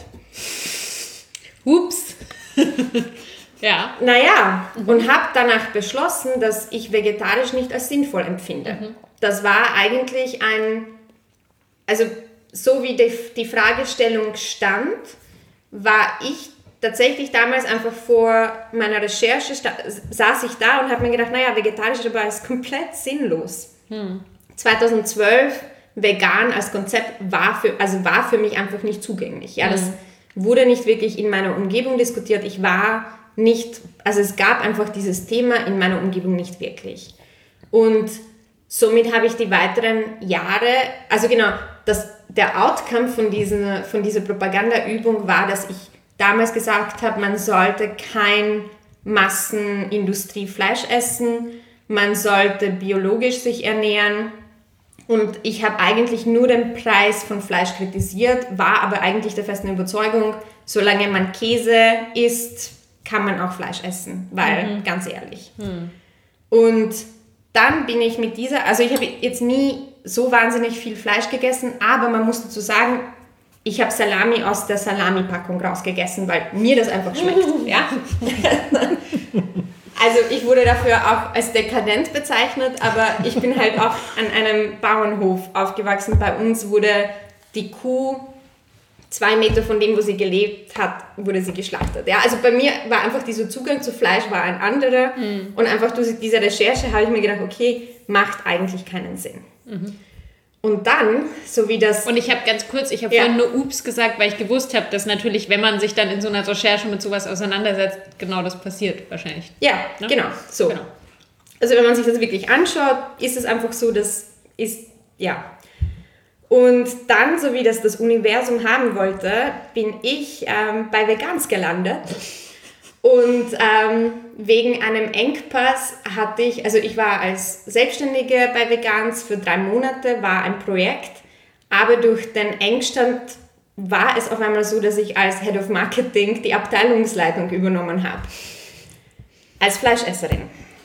Ups. Ja. Naja, mhm. und habe danach beschlossen, dass ich vegetarisch nicht als sinnvoll empfinde. Mhm. Das war eigentlich ein, also so wie die, die Fragestellung stand, war ich tatsächlich damals einfach vor meiner Recherche, sta- saß ich da und habe mir gedacht, naja, vegetarisch aber ist komplett sinnlos. Hm. zweitausendzwölf vegan als Konzept war für, also war für mich einfach nicht zugänglich. Ja, hm. Das wurde nicht wirklich in meiner Umgebung diskutiert. Ich war nicht, also es gab einfach dieses Thema in meiner Umgebung nicht wirklich. Und somit habe ich die weiteren Jahre, also genau, das, der Outcome von, diesen, von dieser Propagandaübung war, dass ich damals gesagt habe, man sollte kein Massenindustriefleisch essen, man sollte biologisch sich ernähren und ich habe eigentlich nur den Preis von Fleisch kritisiert, war aber eigentlich der festen Überzeugung, solange man Käse isst, kann man auch Fleisch essen, weil, mhm. ganz ehrlich. Mhm. Und dann bin ich mit dieser, also ich habe jetzt nie so wahnsinnig viel Fleisch gegessen, aber man muss dazu sagen, ich habe Salami aus der Salami-Packung rausgegessen, weil mir das einfach schmeckt. Ja? Also ich wurde dafür auch als dekadent bezeichnet, aber ich bin halt auch an einem Bauernhof aufgewachsen. Bei uns wurde die Kuh zwei Meter von dem, wo sie gelebt hat, wurde sie geschlachtet. Ja? Also bei mir war einfach dieser Zugang zu Fleisch war ein anderer. Mhm. Und einfach durch diese Recherche habe ich mir gedacht, okay, macht eigentlich keinen Sinn. Mhm. Und dann, so wie das... Und ich habe ganz kurz, ich habe ja. vorhin nur Ups gesagt, weil ich gewusst habe, dass natürlich, wenn man sich dann in so einer Recherche mit sowas auseinandersetzt, genau das passiert wahrscheinlich. Ja, ne? genau, so. Genau. Also wenn man sich das wirklich anschaut, ist es einfach so, das ist, ja. Und dann, so wie das das Universum haben wollte, bin ich ähm, bei Vegans gelandet. Und ähm, wegen einem Engpass hatte ich, also ich war als Selbstständige bei Vegans für drei Monate, war ein Projekt, aber durch den Engstand war es auf einmal so, dass ich als Head of Marketing die Abteilungsleitung übernommen habe. Als Fleischesserin.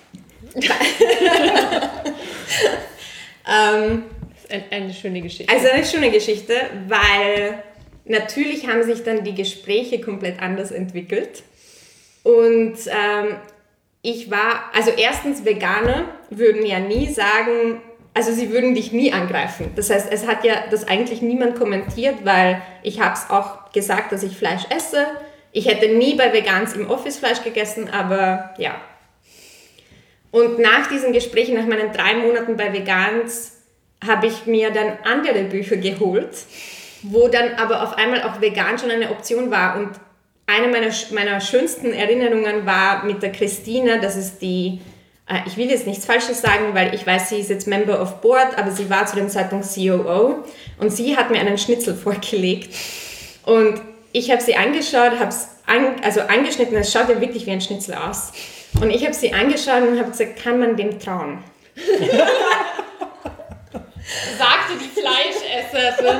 ähm, eine, eine schöne Geschichte. Also eine schöne Geschichte, weil natürlich haben sich dann die Gespräche komplett anders entwickelt. Und ähm, ich war, also erstens, Veganer würden ja nie sagen, also sie würden dich nie angreifen. Das heißt, es hat ja das eigentlich niemand kommentiert, weil ich habe es auch gesagt, dass ich Fleisch esse. Ich hätte nie bei Vegans im Office Fleisch gegessen, aber ja. Und nach diesen Gesprächen, nach meinen drei Monaten bei Vegans, habe ich mir dann andere Bücher geholt, wo dann aber auf einmal auch vegan schon eine Option war. Und eine meiner, meiner schönsten Erinnerungen war mit der Christina, das ist die, äh, ich will jetzt nichts Falsches sagen, weil ich weiß, sie ist jetzt Member of Board, aber sie war zu dem Zeitpunkt C O O und sie hat mir einen Schnitzel vorgelegt und ich habe sie angeschaut, habe es an, also angeschnitten, es schaut ja wirklich wie ein Schnitzel aus und ich habe sie angeschaut und habe gesagt, kann man dem trauen? sagte die Fleischesserin.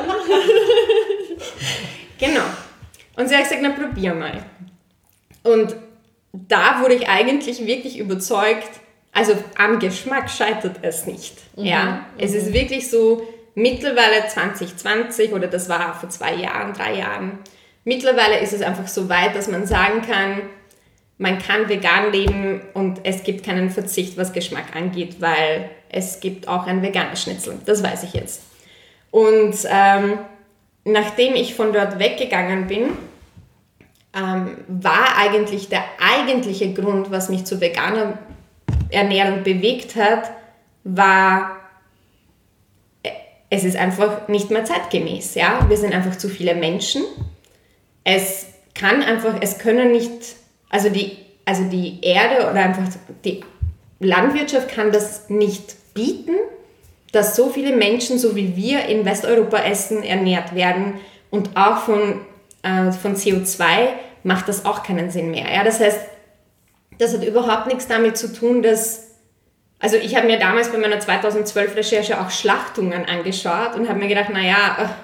Genau. Und sie hat gesagt, na probier mal. Und da wurde ich eigentlich wirklich überzeugt, also am Geschmack scheitert es nicht. Mhm. Ja? Es mhm. ist wirklich so, mittlerweile zwanzig zwanzig oder das war vor zwei Jahren, drei Jahren, mittlerweile ist es einfach so weit, dass man sagen kann, man kann vegan leben und es gibt keinen Verzicht, was Geschmack angeht, weil es gibt auch ein veganes Schnitzel. Das weiß ich jetzt. Und ähm, nachdem ich von dort weggegangen bin, ähm, war eigentlich der eigentliche Grund, was mich zu veganer Ernährung bewegt hat, war, es ist einfach nicht mehr zeitgemäß. Ja? Wir sind einfach zu viele Menschen. Es kann einfach, es können nicht, also die, also die Erde oder einfach die Landwirtschaft kann das nicht bieten, dass so viele Menschen, so wie wir in Westeuropa essen, ernährt werden. Und auch von, äh, von C O zwei macht das auch keinen Sinn mehr. Ja? Das heißt, das hat überhaupt nichts damit zu tun, dass, also ich habe mir damals bei meiner zweitausendzwölf Recherche auch Schlachtungen angeschaut und habe mir gedacht, naja, okay.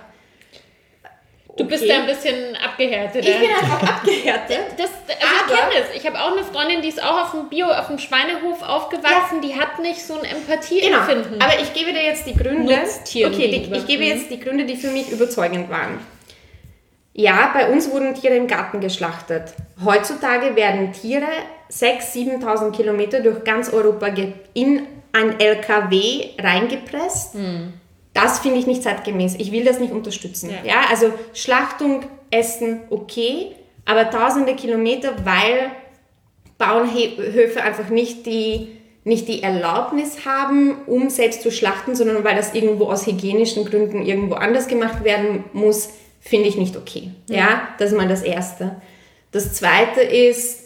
Du bist ja ein bisschen abgehärtet. Ich bin einfach abgehärtet. Das, also ich kenne es. Ich habe auch eine Freundin, die ist auch auf dem Bio, auf dem Schweinehof aufgewachsen, ja. Die hat nicht so ein Empathieempfinden. Genau. Aber ich gebe dir jetzt die Gründe, okay, die, ich gebe jetzt die Gründe, die für mich überzeugend waren. Ja, bei uns wurden Tiere im Garten geschlachtet. Heutzutage werden Tiere sechstausend, siebentausend Kilometer durch ganz Europa in ein L K W reingepresst. Hm. Das finde ich nicht zeitgemäß. Ich will das nicht unterstützen. Ja. Ja, also Schlachtung, Essen, okay, aber tausende Kilometer, weil Bauernhöfe einfach nicht die, nicht die Erlaubnis haben, um selbst zu schlachten, sondern weil das irgendwo aus hygienischen Gründen irgendwo anders gemacht werden muss, finde ich nicht okay. Ja. Ja, das ist mal das Erste. Das Zweite ist,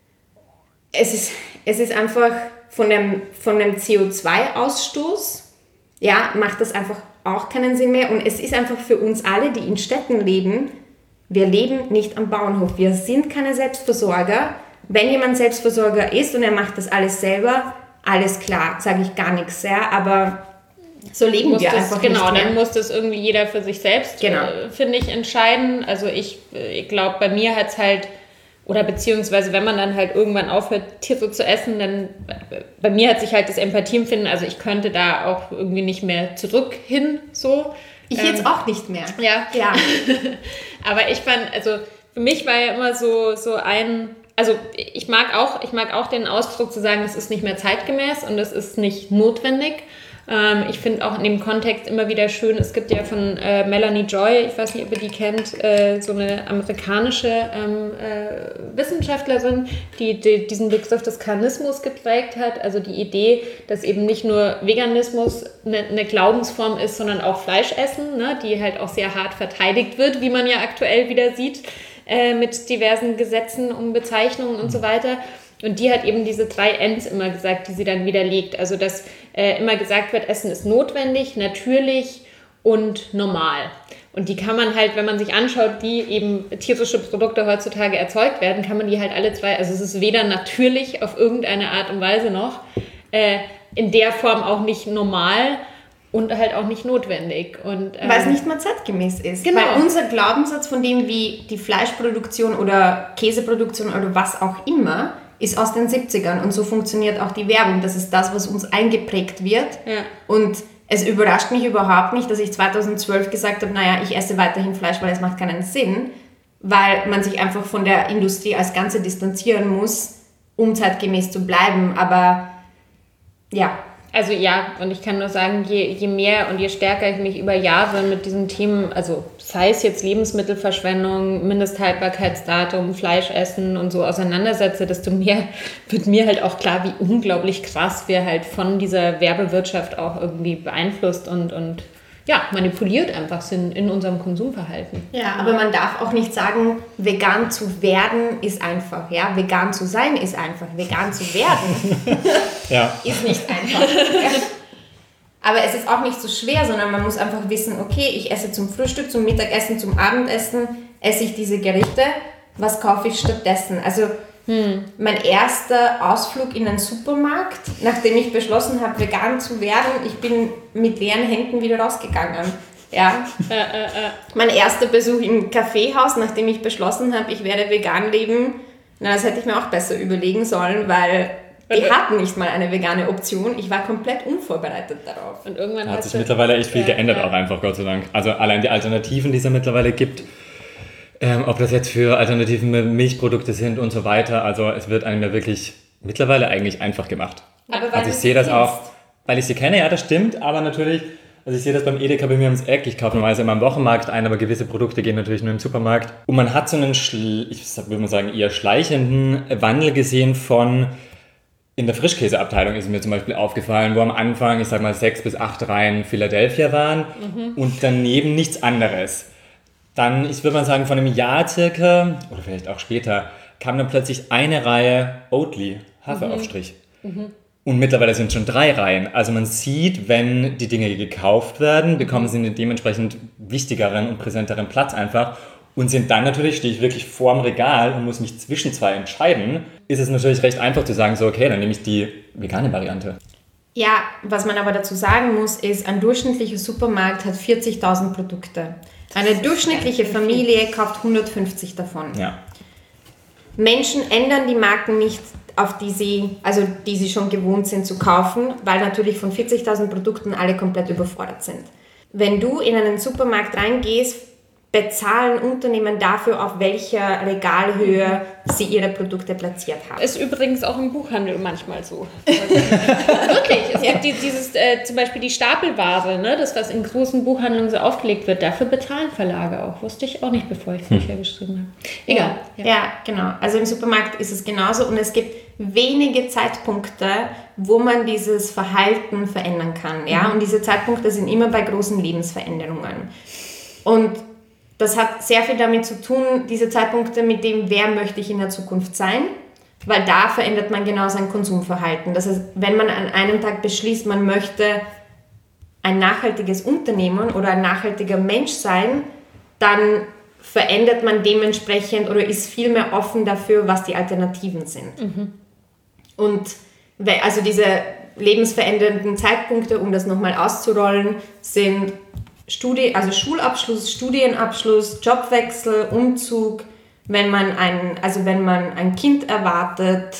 es ist, es ist einfach von dem, von dem C O zwei Ausstoß, ja, macht das einfach auch keinen Sinn mehr. Und es ist einfach für uns alle, die in Städten leben, wir leben nicht am Bauernhof. Wir sind keine Selbstversorger. Wenn jemand Selbstversorger ist und er macht das alles selber, alles klar, sage ich gar nichts. Ja, aber so leben wir das, einfach genau, nicht mehr. Dann muss das irgendwie jeder für sich selbst, genau. äh, finde ich, entscheiden. Also ich, ich glaube, bei mir hat es halt, oder beziehungsweise wenn man dann halt irgendwann aufhört, Tiere zu essen, dann bei mir hat sich halt das Empathieempfinden, also ich könnte da auch irgendwie nicht mehr zurück hin, so. Ich ähm, jetzt auch nicht mehr. Ja. ja. Aber ich fand, also für mich war ja immer so, so ein, also ich mag auch, ich mag auch den Ausdruck zu sagen, es ist nicht mehr zeitgemäß und es ist nicht notwendig. Ähm, ich finde auch in dem Kontext immer wieder schön, es gibt ja von äh, Melanie Joy, ich weiß nicht, ob ihr die kennt, äh, so eine amerikanische ähm, äh, Wissenschaftlerin, die, die diesen Begriff des Karnismus geprägt hat, also die Idee, dass eben nicht nur Veganismus eine, eine Glaubensform ist, sondern auch Fleischessen, ne, die halt auch sehr hart verteidigt wird, wie man ja aktuell wieder sieht, äh, mit diversen Gesetzen um Bezeichnungen und so weiter. Und die hat eben diese drei Ns immer gesagt, die sie dann widerlegt. Also, dass äh, immer gesagt wird, Essen ist notwendig, natürlich und normal. Und die kann man halt, wenn man sich anschaut, wie eben tierische Produkte heutzutage erzeugt werden, kann man die halt alle drei, also es ist weder natürlich auf irgendeine Art und Weise noch, äh, in der Form auch nicht normal und halt auch nicht notwendig. Und, ähm, weil es nicht mal zeitgemäß ist. Genau. Weil unser Glaubenssatz von dem, wie die Fleischproduktion oder Käseproduktion oder was auch immer, ist aus den siebzigern und so funktioniert auch die Werbung. Das ist das, was uns eingeprägt wird. Ja. Und es überrascht mich überhaupt nicht, dass ich zweitausendzwölf gesagt habe, naja, ich esse weiterhin Fleisch, weil es macht keinen Sinn, weil man sich einfach von der Industrie als Ganze distanzieren muss, um zeitgemäß zu bleiben. Aber ja. Also ja, und ich kann nur sagen, je, je mehr und je stärker ich mich über Jahre mit diesen Themen, also sei es jetzt Lebensmittelverschwendung, Mindesthaltbarkeitsdatum, Fleischessen und so auseinandersetze, desto mehr wird mir halt auch klar, wie unglaublich krass wir halt von dieser Werbewirtschaft auch irgendwie beeinflusst und, und ja, manipuliert einfach sind in unserem Konsumverhalten. Ja, aber man darf auch nicht sagen, vegan zu werden ist einfach. Ja, vegan zu sein ist einfach. Vegan zu werden ja. ist nicht einfach. Ja. Aber es ist auch nicht so schwer, sondern man muss einfach wissen, okay, ich esse zum Frühstück, zum Mittagessen, zum Abendessen, esse ich diese Gerichte, was kaufe ich stattdessen? Also hm. mein erster Ausflug in einen Supermarkt, nachdem ich beschlossen habe, vegan zu werden, ich bin mit leeren Händen wieder rausgegangen. Ja. äh, äh, äh. Mein erster Besuch im Kaffeehaus, nachdem ich beschlossen habe, ich werde vegan leben, na, das hätte ich mir auch besser überlegen sollen, weil die hatten nicht mal eine vegane Option. Ich war komplett unvorbereitet darauf. Und irgendwann hat sich mittlerweile echt viel ja, geändert ja. auch einfach, Gott sei Dank. Also allein die Alternativen, die es ja mittlerweile gibt, ähm, ob das jetzt für alternative Milchprodukte sind und so weiter, also es wird einem ja wirklich mittlerweile eigentlich einfach gemacht. Aber also ich sehe das auch, weil ich sie kenne, ja, das stimmt, aber natürlich, also ich sehe das beim Edeka bei mir ums Eck, ich kaufe normalerweise immer im Wochenmarkt ein, aber gewisse Produkte gehen natürlich nur im Supermarkt. Und man hat so einen, Schle- ich würde mal sagen, eher schleichenden Wandel gesehen von, in der Frischkäseabteilung ist mir zum Beispiel aufgefallen, wo am Anfang, ich sag mal, sechs bis acht Reihen Philadelphia waren mhm. und daneben nichts anderes. Dann, ich würde mal sagen, von einem Jahr circa, oder vielleicht auch später, kam dann plötzlich eine Reihe Oatly, Haferaufstrich. Mhm. Mhm. Und mittlerweile sind schon drei Reihen. Also man sieht, wenn die Dinge gekauft werden, bekommen sie einen dementsprechend wichtigeren und präsenteren Platz einfach. Und sind dann natürlich, stehe ich wirklich vorm Regal und muss mich zwischen zwei entscheiden, ist es natürlich recht einfach zu sagen, so okay, dann nehme ich die vegane Variante. Ja, was man aber dazu sagen muss, ist, ein durchschnittlicher Supermarkt hat vierzigtausend Produkte. Eine durchschnittliche Familie kauft hundertfünfzig davon. Ja. Menschen ändern die Marken nicht, auf die sie, also die sie schon gewohnt sind zu kaufen, weil natürlich von vierzigtausend Produkten alle komplett überfordert sind. Wenn du in einen Supermarkt reingehst, bezahlen Unternehmen dafür, auf welcher Regalhöhe sie ihre Produkte platziert haben. Ist übrigens auch im Buchhandel manchmal so. Wirklich, es ja. gibt die, dieses, äh, zum Beispiel die Stapelware, ne, das, was in großen Buchhandlungen so aufgelegt wird, dafür bezahlen Verlage auch. Wusste ich auch nicht, bevor ich Bücher hm. geschrieben habe. Egal. Ja. ja, genau. Also im Supermarkt ist es genauso und es gibt wenige Zeitpunkte, wo man dieses Verhalten verändern kann. Ja? Mhm. Und diese Zeitpunkte sind immer bei großen Lebensveränderungen. Und das hat sehr viel damit zu tun, diese Zeitpunkte mit dem, wer möchte ich in der Zukunft sein, weil da verändert man genau sein Konsumverhalten. Das heißt, wenn man an einem Tag beschließt, man möchte ein nachhaltiges Unternehmen oder ein nachhaltiger Mensch sein, dann verändert man dementsprechend oder ist viel mehr offen dafür, was die Alternativen sind. Mhm. Und also diese lebensverändernden Zeitpunkte, um das nochmal auszurollen, sind Studie, also Schulabschluss, Studienabschluss, Jobwechsel, Umzug, wenn man ein, also wenn man ein Kind erwartet.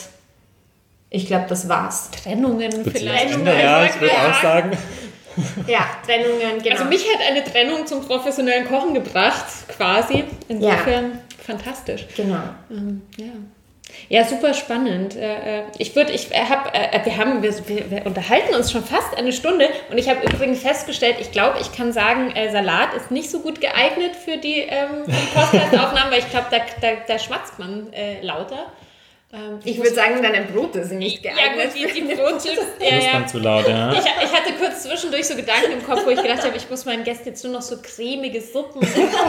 Ich glaube, das war's. Trennungen vielleicht. Trennungen, ja, ich würde auch sagen. Ja, Trennungen, genau. Also mich hat eine Trennung zum professionellen Kochen gebracht, quasi. Insofern ja. fantastisch. Genau. Ähm, ja. Ja, super spannend. Ich würde, ich habe, wir haben, wir, wir unterhalten uns schon fast eine Stunde und ich habe übrigens festgestellt, ich glaube, ich kann sagen, Salat ist nicht so gut geeignet für die ähm, Podcast-Aufnahmen, weil ich glaube, da, da, da schmatzt man äh, lauter. Ähm, ich würde sagen, deine Brote sind nicht geeignet. Ja gut, die, die Brotchips. Ja, ja. Dann zu laut, ja. Ich, ich hatte kurz zwischendurch so Gedanken im Kopf, wo ich gedacht habe, ich muss meinen Gästen jetzt nur noch so cremige Suppen und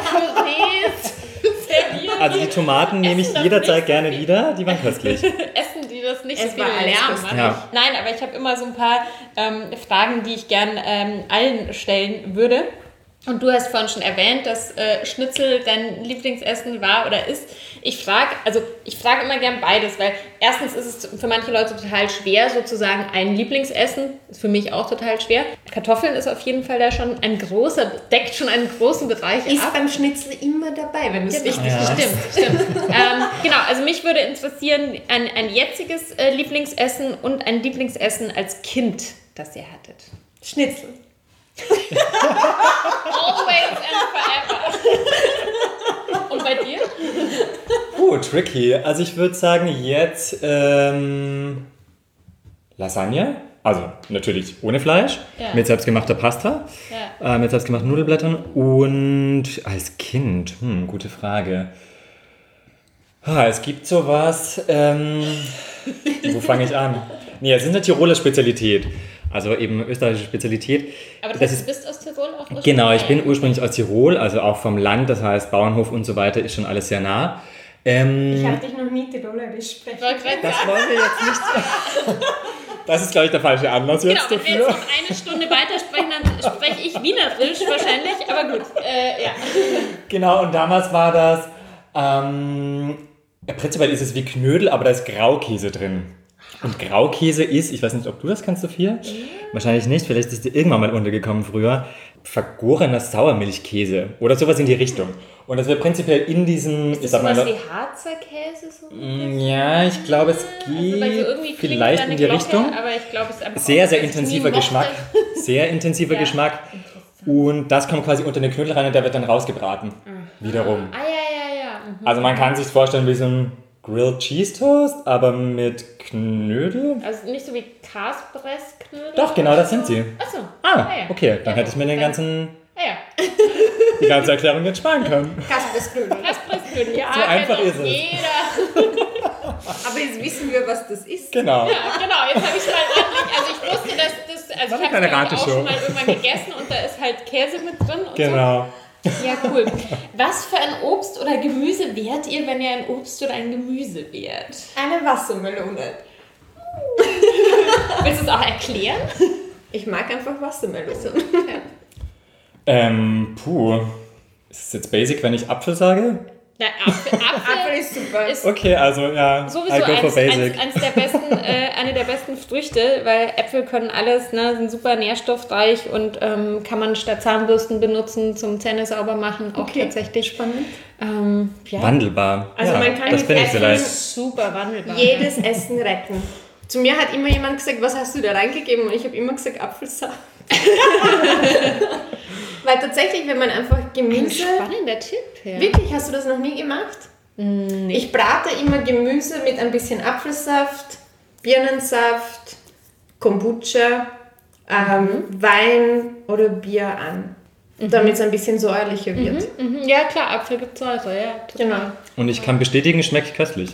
Pürees servieren. Also die Tomaten nehme ich jederzeit gerne wieder, die waren köstlich. Essen die das nicht es so viel Lärm machen? Ja. Nein, aber ich habe immer so ein paar ähm, Fragen, die ich gern ähm, allen stellen würde. Und du hast vorhin schon erwähnt, dass äh, Schnitzel dein Lieblingsessen war oder ist. Ich frage, also ich frage immer gern beides, weil erstens ist es für manche Leute total schwer, sozusagen ein Lieblingsessen. Ist für mich auch total schwer. Kartoffeln ist auf jeden Fall da schon ein großer, deckt schon einen großen Bereich ist ab. Ist beim Schnitzel immer dabei, wenn du es richtig ja. Stimmt, stimmt. ähm, genau, also mich würde interessieren, ein, ein jetziges äh, Lieblingsessen und ein Lieblingsessen als Kind, das ihr hattet. Schnitzel. Always and forever. Und bei dir? Uh, tricky. Also ich würde sagen jetzt ähm, Lasagne. Also natürlich ohne Fleisch, ja. mit selbstgemachter Pasta, ja. äh, mit selbstgemachten Nudelblättern und als Kind, hm, gute Frage. Ah, es gibt sowas, ähm, wo fange ich an? Nee, es ist eine Tiroler Spezialität. Also eben österreichische Spezialität. Aber das, das heißt, ist, du bist aus Tirol auch ursprünglich? Genau, ich bin ursprünglich aus Tirol, also auch vom Land, das heißt Bauernhof und so weiter ist schon alles sehr nah. Ähm, ich habe dich noch nie Tirolerisch sprechen. Das wollen wir jetzt nicht. Das ist, glaube ich, der falsche Anlass genau, jetzt dafür. Genau, wenn wir jetzt noch eine Stunde weitersprechen, dann spreche ich Wienerisch wahrscheinlich, aber gut, äh, ja. Genau, und damals war das... Ähm, prinzipiell ist es wie Knödel, aber da ist Graukäse drin. Und Graukäse ist, ich weiß nicht, ob du das kennst, Sophia? Ja. Wahrscheinlich nicht, vielleicht ist dir irgendwann mal untergekommen früher, vergorener Sauermilchkäse oder sowas in die Richtung. Und das wird prinzipiell in diesem... Ist das sowas wie Harzer Käse? So ja, ich glaube, es geht also vielleicht in die Glocke, Richtung. Aber ich glaube, es ist einfach sehr, sehr intensiver Geschmack. Sehr intensiver ja. Geschmack. Und das kommt quasi unter den Knödel rein und der wird dann rausgebraten. Mhm. Wiederum. Ah, ja, ja, ja. Mhm. Also man kann sich vorstellen wie so ein Grilled Cheese Toast, aber mit Knödel. Also nicht so wie Kaspress-Knödel? Doch, genau das sind sie. Achso. Ah, ah ja. Okay, dann ja, hätte ich mir den ganzen... Ah, ja. die ganze Erklärung jetzt sparen können. Kaspressknödel. Kaspressknödel, ja. So einfach ist es. Jeder. Aber jetzt wissen wir, was das ist. Genau. Ja, genau. Jetzt habe ich mal ordentlich... Also ich wusste, dass das... Also ich habe es auch schon mal irgendwann gegessen und da ist halt Käse mit drin und genau. so. Ja, cool. Was für ein Obst oder Gemüse wärt ihr, wenn ihr ein Obst oder ein Gemüse wärt? Eine Wassermelone. Willst du es auch erklären? Ich mag einfach Wassermelone. Ja. Ähm, puh. Ist es jetzt basic, wenn ich Apfel sage? Na, Apfel, Apfel, Apfel ist super. Ist okay, also ja, sowieso I go for eins, basic. Eins, eins der besten, äh, eine der besten Früchte, weil Äpfel können alles, ne, sind super nährstoffreich und ähm, kann man statt Zahnbürsten benutzen zum Zähne sauber machen, auch okay. tatsächlich spannend. Ähm, ja. Wandelbar. Also ja, man kann das mit finde ich Äpfeln vielleicht. Super wandelbar. Jedes Essen retten. Zu mir hat immer jemand gesagt, was hast du da reingegeben? Und ich habe immer gesagt, Apfelsaft. Weil tatsächlich, wenn man einfach Gemüse... Ein spannender Tipp, ja. Wirklich, hast du das noch nie gemacht? Nee. Ich brate immer Gemüse mit ein bisschen Apfelsaft, Birnensaft, Kombucha, ähm, mhm. Wein oder Bier an, mhm. damit es ein bisschen säuerlicher wird. Mhm. Mhm. Ja klar, Apfel gibt Säure, ja. Total. Genau. Und ich kann bestätigen, schmeckt köstlich.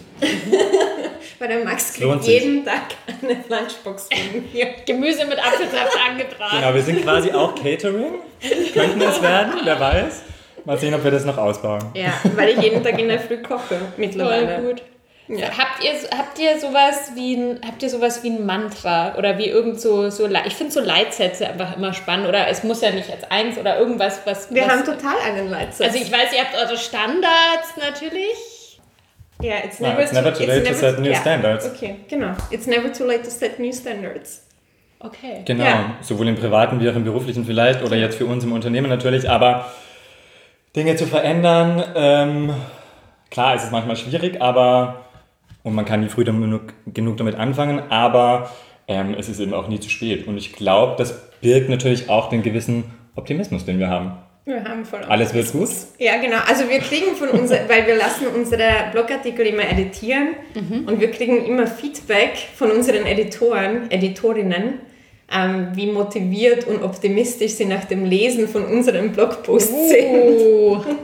Weil der Max kriegt jeden Tag eine Lunchbox von mir. Gemüse mit Apfelsaft angebraten. Genau, wir sind quasi auch Catering. Könnten es werden, wer weiß. Mal sehen, ob wir das noch ausbauen. Ja, weil ich jeden Tag in der Früh koche mittlerweile. Voll gut. Ja. Habt ihr, habt ihr sowas wie ein, habt ihr sowas wie ein Mantra oder wie irgend so, so ich finde so Leitsätze einfach immer spannend oder es muss ja nicht als eins oder irgendwas, was... Wir was, haben total einen Leitsatz. Also ich weiß, ihr habt eure Standards natürlich. Ja, yeah, it's no, never, it's never too, too late it's to never, set new yeah. standards. Okay, genau. It's never too late to set new standards. Okay. Genau, ja. sowohl im privaten wie auch im beruflichen vielleicht oder jetzt für uns im Unternehmen natürlich, aber Dinge zu verändern, ähm, klar, es ist manchmal schwierig, aber und man kann nie früh genug, genug damit anfangen, aber ähm, es ist eben auch nie zu spät. Und ich glaube, das birgt natürlich auch den gewissen Optimismus, den wir haben. Wir haben voll Alles wird gut? Ja, genau. Also wir kriegen von uns, weil wir lassen unsere Blogartikel immer editieren mhm. und wir kriegen immer Feedback von unseren Editoren, Editorinnen, ähm, wie motiviert und optimistisch sie nach dem Lesen von unseren Blogposts oh. sind.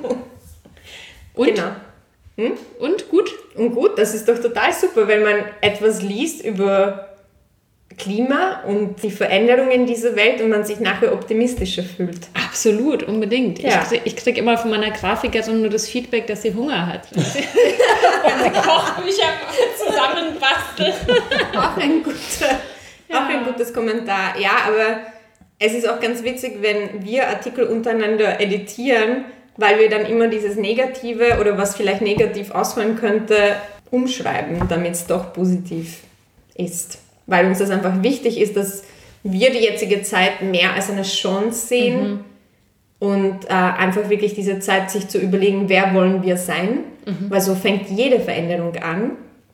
Und? Genau. Hm? Und gut? Und gut, das ist doch total super, wenn man etwas liest über Klima und die Veränderungen dieser Welt und man sich nachher optimistischer fühlt. Absolut, unbedingt. Ja. Ich kriege ich krieg immer von meiner Grafikerin nur das Feedback, dass sie Hunger hat. Wenn sie, wenn sie Kochbücher zusammenbastelt. Auch ein guter, ja. auch ein gutes Kommentar. Ja, aber es ist auch ganz witzig, wenn wir Artikel untereinander editieren, weil wir dann immer dieses Negative oder was vielleicht negativ ausfallen könnte, umschreiben, damit es doch positiv ist. Weil uns das einfach wichtig ist, dass wir die jetzige Zeit mehr als eine Chance sehen mhm. und äh, einfach wirklich diese Zeit sich zu überlegen, wer wollen wir sein, mhm. weil so fängt jede Veränderung an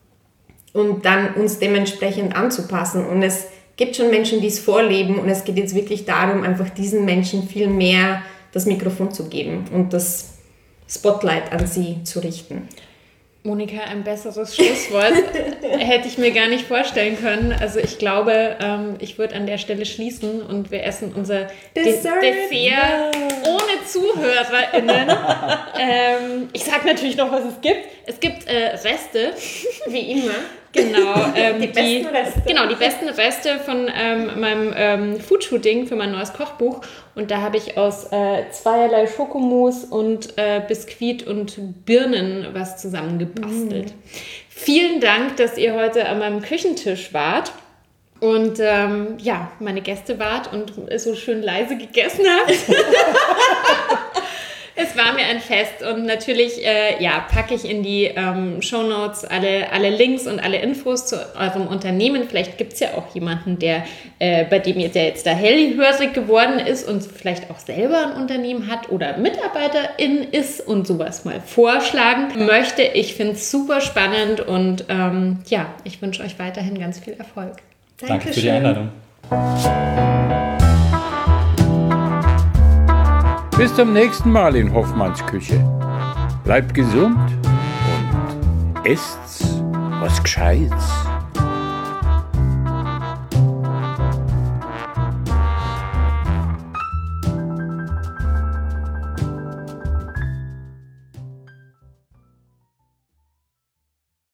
und dann uns dementsprechend anzupassen. Und es gibt schon Menschen, die es vorleben und es geht jetzt wirklich darum, einfach diesen Menschen viel mehr das Mikrofon zu geben und das Spotlight an sie zu richten. Monika, ein besseres Schlusswort hätte ich mir gar nicht vorstellen können. Also ich glaube, ähm, ich würde an der Stelle schließen und wir essen unser Dessert, De- Dessert yeah. ohne ZuhörerInnen. ähm, ich sage natürlich noch, was es gibt. Es gibt äh, Reste. Wie immer. Genau, ähm, die besten die, Reste. Genau, die besten Reste von ähm, meinem ähm, Foodshooting für mein neues Kochbuch. Und da habe ich aus äh, zweierlei Schokomousse und äh, Biskuit und Birnen was zusammengebastelt. Mm. Vielen Dank, dass ihr heute an meinem Küchentisch wart und ähm, ja, meine Gäste wart und so schön leise gegessen habt. Es war mir ein Fest und natürlich äh, ja, packe ich in die ähm, Shownotes alle, alle Links und alle Infos zu eurem Unternehmen. Vielleicht gibt es ja auch jemanden, der äh, bei dem jetzt, der jetzt da hellhörig geworden ist und vielleicht auch selber ein Unternehmen hat oder Mitarbeiterin ist und sowas mal vorschlagen möchte. Ich finde es super spannend und ähm, ja, ich wünsche euch weiterhin ganz viel Erfolg. Danke Dankeschön. Für die Einladung. Bis zum nächsten Mal in Hoffmanns Küche. Bleibt gesund und esst was Gescheites.